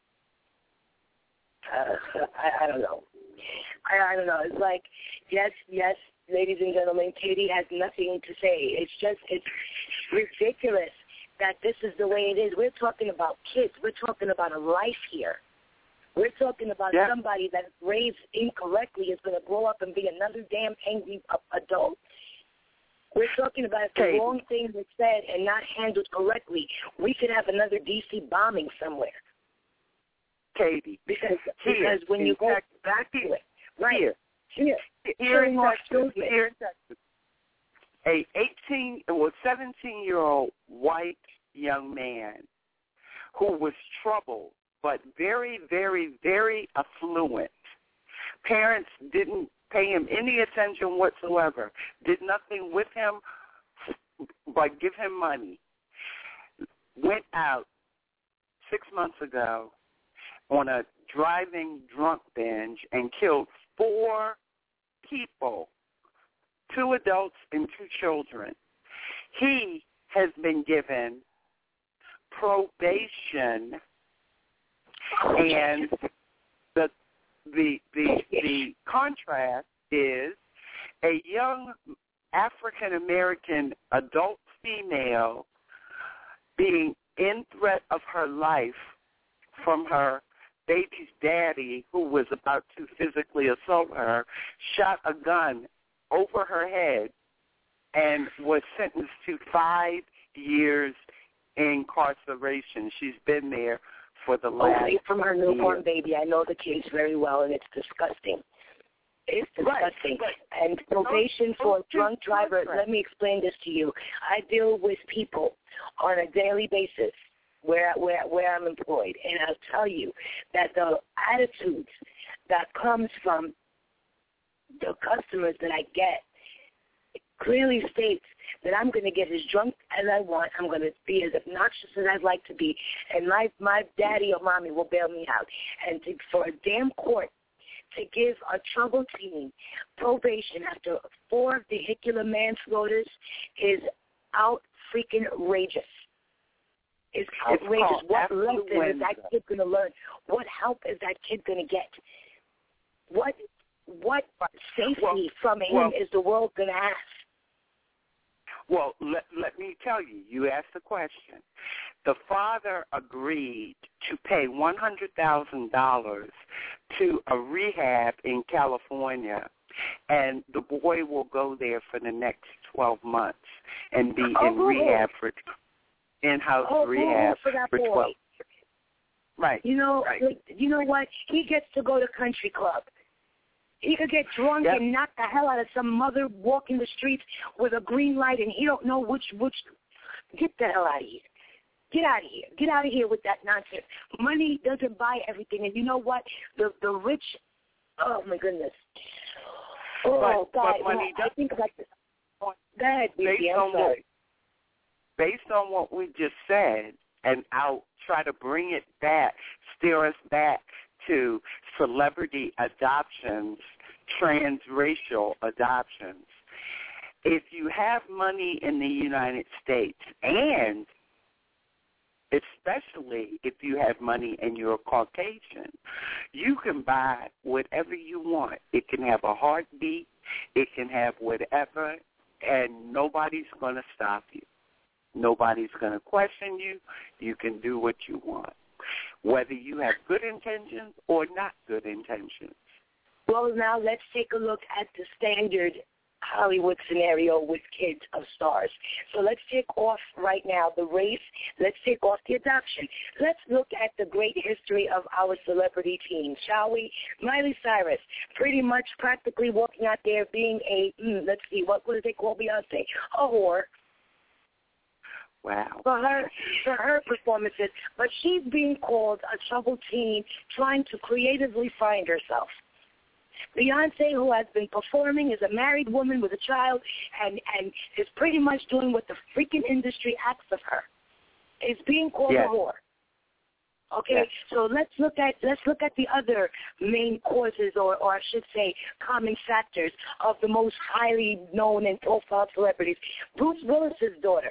I don't know. I don't know. It's like yes. Ladies and gentlemen, Katie has nothing to say. It's ridiculous that this is the way it is. We're talking about kids. We're talking about a life here. We're talking about somebody that's raised incorrectly is going to grow up and be another damn angry adult. We're talking about if the wrong thing was said and not handled correctly, we could have another D.C. bombing somewhere. Katie. Because Here, when you go Texas, back to it, right here in Texas, a 17-year-old white young man who was troubled but very, very, very affluent. Parents didn't pay him any attention whatsoever, did nothing with him but give him money. Went out 6 months ago on a driving drunk binge and killed 4 people, 2 adults and 2 children. He has been given probation, and the contrast is a young African-American adult female being in threat of her life from her baby's daddy, who was about to physically assault her, shot a gun over her head and was sentenced to 5 years incarceration. She's been there for the last away from her newborn year. baby. I know the case very well, and it's disgusting. It's disgusting. Right. And probation for a drunk driver, let me explain this to you. I deal with people on a daily basis where I'm employed, and I'll tell you that the attitudes that comes from the customers that I get clearly states that I'm going to get as drunk as I want. I'm going to be as obnoxious as I'd like to be, and my daddy or mommy will bail me out. And for a damn court to give a troubled teen probation after 4 vehicular manslaughters is out-freaking-rageous. It's outrageous. What lesson is that kid going to learn? What help is that kid going to get? What safety from him is the world going to ask? Well, let me tell you, you asked the question. The father agreed to pay $100,000 to a rehab in California, and the boy will go there for the next 12 months and be in rehab for in-house rehab for that for boy. 12. Right. You know, you know what? He gets to go to country club. He could get drunk and knock the hell out of some mother walking the streets with a green light, and he don't know which. Get the hell out of here. Get out of here. Get out of here with that nonsense. Money doesn't buy everything, and you know what? The rich. Oh my goodness. Oh God. But money I think about this. Go ahead, baby. I'm sorry. Based on what we just said, and I'll try to bring it back, steer us back to celebrity adoptions, transracial adoptions. If you have money in the United States, and especially if you have money and you're Caucasian, you can buy whatever you want. It can have a heartbeat. It can have whatever, and nobody's going to stop you. Nobody's going to question you. You can do what you want, whether you have good intentions or not good intentions. Well, now let's take a look at the standard Hollywood scenario with kids of stars. So let's take off right now the race. Let's take off the adoption. Let's look at the great history of our celebrity teens, shall we? Miley Cyrus, pretty much practically walking out there being a, let's see, what do they call Beyonce? A whore. Wow. For her performances, but she's being called a troubled teen trying to creatively find herself. Beyonce, who has been performing, is a married woman with a child and is pretty much doing what the freaking industry asks of her. Is being called a whore. Okay, so let's look at the other main causes, or I should say, common factors of the most highly known and profiled celebrities. Bruce Willis's daughter,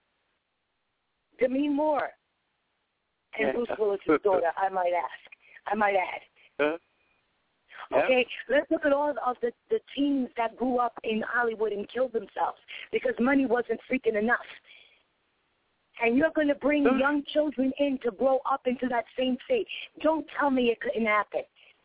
Demi Moore, and Bruce Willis's daughter, I might add. Okay, let's look at all of the teens that grew up in Hollywood and killed themselves because money wasn't freaking enough. And you're going to bring young children in to grow up into that same fate. Don't tell me it couldn't happen.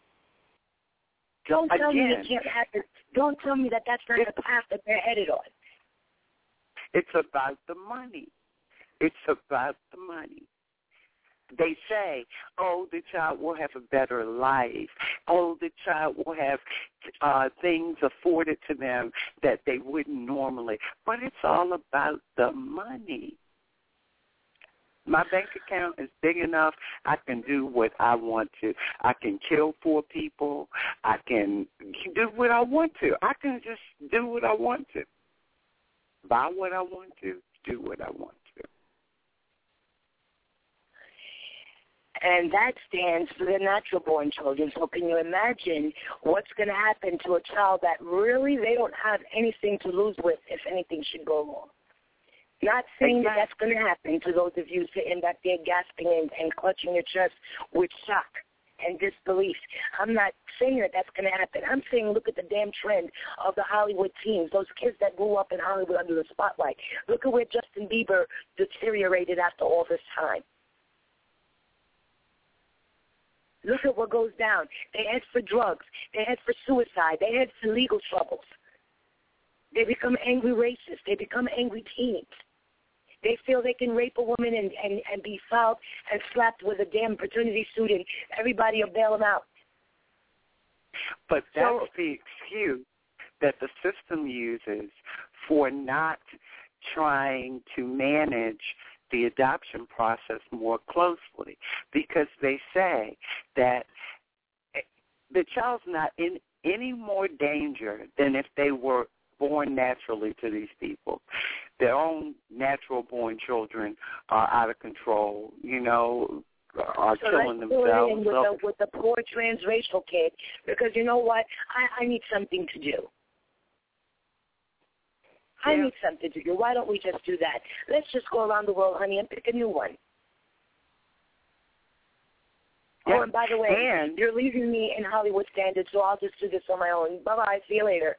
Don't tell me it can't happen. Don't tell me that that's not the path that they're headed on. It's about the money. It's about the money. they say, oh, the child will have a better life. Oh, the child will have things afforded to them that they wouldn't normally. But it's all about the money. My bank account is big enough. I can do what I want to. I can kill 4 people. I can do what I want to. I can just do what I want to. Buy what I want to. Do what I want to. And that stands for the natural-born children. So can you imagine what's going to happen to a child that really they don't have anything to lose with if anything should go wrong? Not saying that that's going to happen to those of you sitting back there gasping and clutching your chest with shock and disbelief. I'm not saying that that's going to happen. I'm saying look at the damn trend of the Hollywood teens, those kids that grew up in Hollywood under the spotlight. Look at where Justin Bieber deteriorated after all this time. Look at what goes down. They head for drugs. They head for suicide. They head for legal troubles. They become angry racists. They become angry teens. They feel they can rape a woman and be fouled and slapped with a damn paternity suit and everybody will bail them out. But that's the excuse that the system uses for not trying to manage the adoption process more closely, because they say that the child's not in any more danger than if they were born naturally to these people. Their own natural-born children are out of control, are killing themselves. With the poor transracial kid, because you know what? I need something to do. I need something to do. Why don't we just do that? Let's just go around the world, honey, and pick a new one. Yeah. Oh, and by the way, you're leaving me in Hollywood standards, so I'll just do this on my own. Bye-bye. See you later.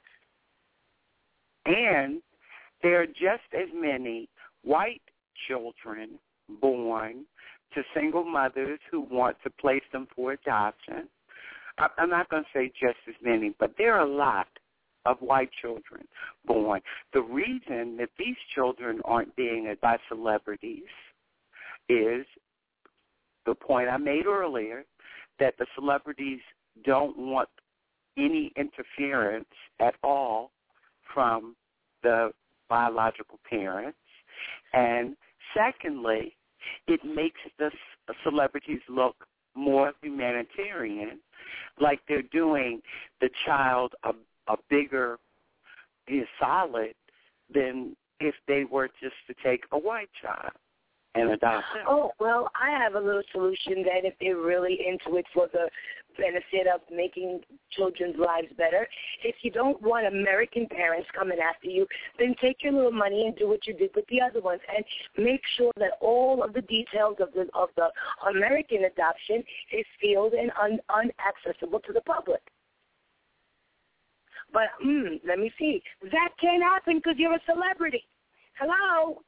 And there are just as many white children born to single mothers who want to place them for adoption. I'm not going to say just as many, but there are a lot of white children born. The reason that these children aren't being adopted by celebrities is the point I made earlier, that the celebrities don't want any interference at all from the biological parents. And secondly, it makes the celebrities look more humanitarian, like they're doing the child a bigger solid than if they were just to take a white child and adopt them. Oh, well, I have a little solution that if they're really into it for the benefit of making children's lives better, if you don't want American parents coming after you, then take your little money and do what you did with the other ones and make sure that all of the details of the American adoption is sealed and unaccessible to the public. But, let me see. That can't happen because you're a celebrity. Hello?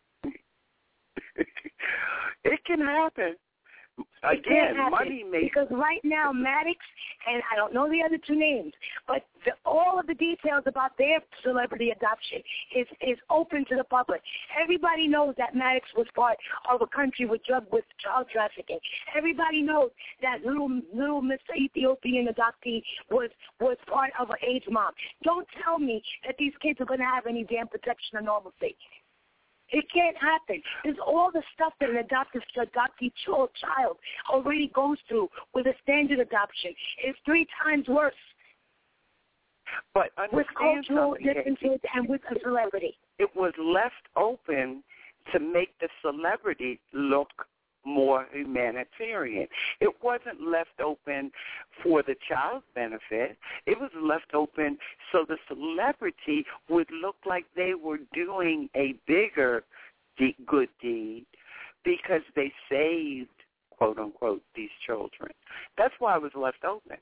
It can happen. Again, money makes... Because right now, Maddox, and I don't know the other two names, but all of the details about their celebrity adoption is open to the public. Everybody knows that Maddox was part of a country with child trafficking. Everybody knows that little Mr. Ethiopian adoptee was part of an AIDS mom. Don't tell me that these kids are going to have any damn protection or normalcy. It can't happen. There's all the stuff that an adoptee child already goes through with a standard adoption. It's 3 times worse. But with cultural differences and with a celebrity. It was left open to make the celebrity look more humanitarian. It wasn't left open for the child's benefit. It was left open so the celebrity would look like they were doing a bigger good deed because they saved, quote unquote, these children. That's why it was left open.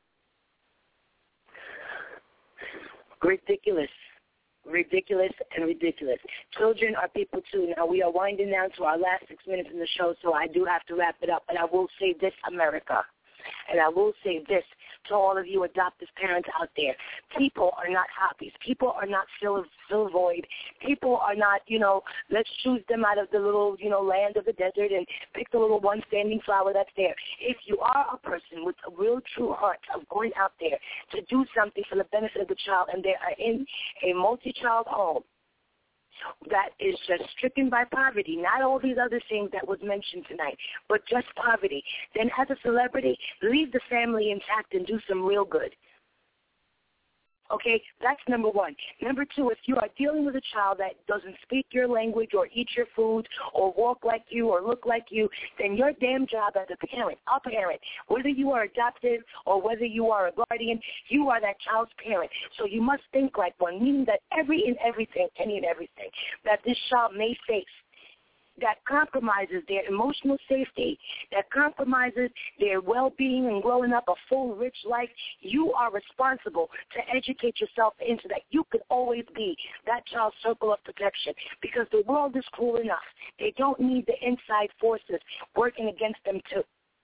Ridiculous. Ridiculous and ridiculous. Children are people too. Now we are winding down to our last 6 minutes in the show, so I do have to wrap it up. But I will say this, America, and I will say this to all of you adoptive parents out there. People are not hoppies. People are not void. People are not, let's choose them out of the little, land of the desert and pick the little one standing flower that's there. If you are a person with a real true heart of going out there to do something for the benefit of the child, and they are in a multi-child home that is just stricken by poverty, not all these other things that was mentioned tonight, but just poverty, then as a celebrity, leave the family intact and do some real good. Okay, that's number one. Number two, if you are dealing with a child that doesn't speak your language or eat your food or walk like you or look like you, then your damn job as a parent, whether you are adoptive or whether you are a guardian, you are that child's parent. So you must think like one, meaning that any and everything that this child may face that compromises their emotional safety, that compromises their well-being and growing up a full, rich life, you are responsible to educate yourself into that. You could always be that child's circle of protection because the world is cruel enough. They don't need the inside forces working against them too.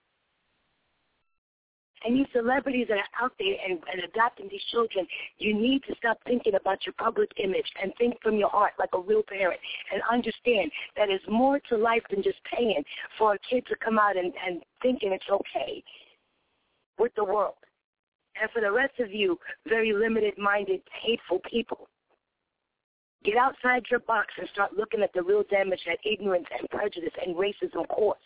And you celebrities that are out there and adopting these children, you need to stop thinking about your public image and think from your heart like a real parent and understand that there's more to life than just paying for a kid to come out and thinking it's okay with the world. And for the rest of you, very limited-minded, hateful people, get outside your box and start looking at the real damage that ignorance and prejudice and racism cause.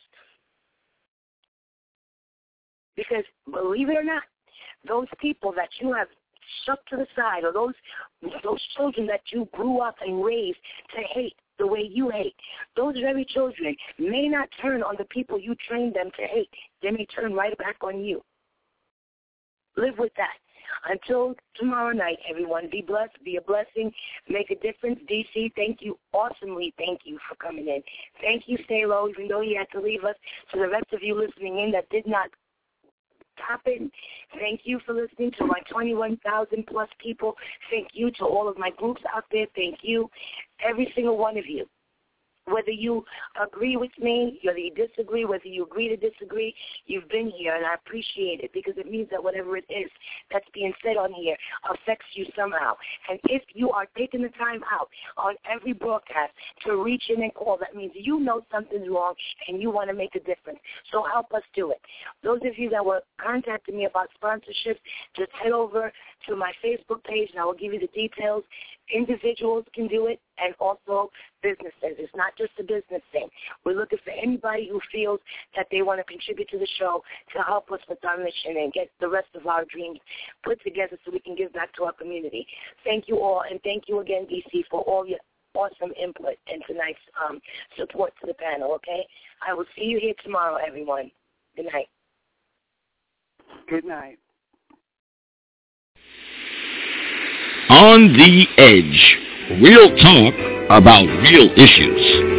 Because, believe it or not, those people that you have shoved to the side or those children that you grew up and raised to hate the way you hate, those very children may not turn on the people you trained them to hate. They may turn right back on you. Live with that. Until tomorrow night, everyone, be blessed, be a blessing, make a difference. DC, thank you, awesomely thank you for coming in. Thank you, Stalo, even though he had to leave us. To the rest of you listening in that did not happen. Thank you for listening to my 21,000 plus people. Thank you to all of my groups out there. Thank you, every single one of you. Whether you agree with me, whether you disagree, whether you agree to disagree, you've been here, and I appreciate it because it means that whatever it is that's being said on here affects you somehow. And if you are taking the time out on every broadcast to reach in and call, that means you know something's wrong and you want to make a difference. So help us do it. Those of you that were contacting me about sponsorships, just head over to my Facebook page, and I will give you the details. Individuals can do it, and also businesses. It's not just a business thing. We're looking for anybody who feels that they want to contribute to the show to help us with our mission and get the rest of our dreams put together so we can give back to our community. Thank you all, and thank you again, DC, for all your awesome input and tonight's support to the panel, okay? I will see you here tomorrow, everyone. Good night. Good night. On the Edge, real talk about real issues.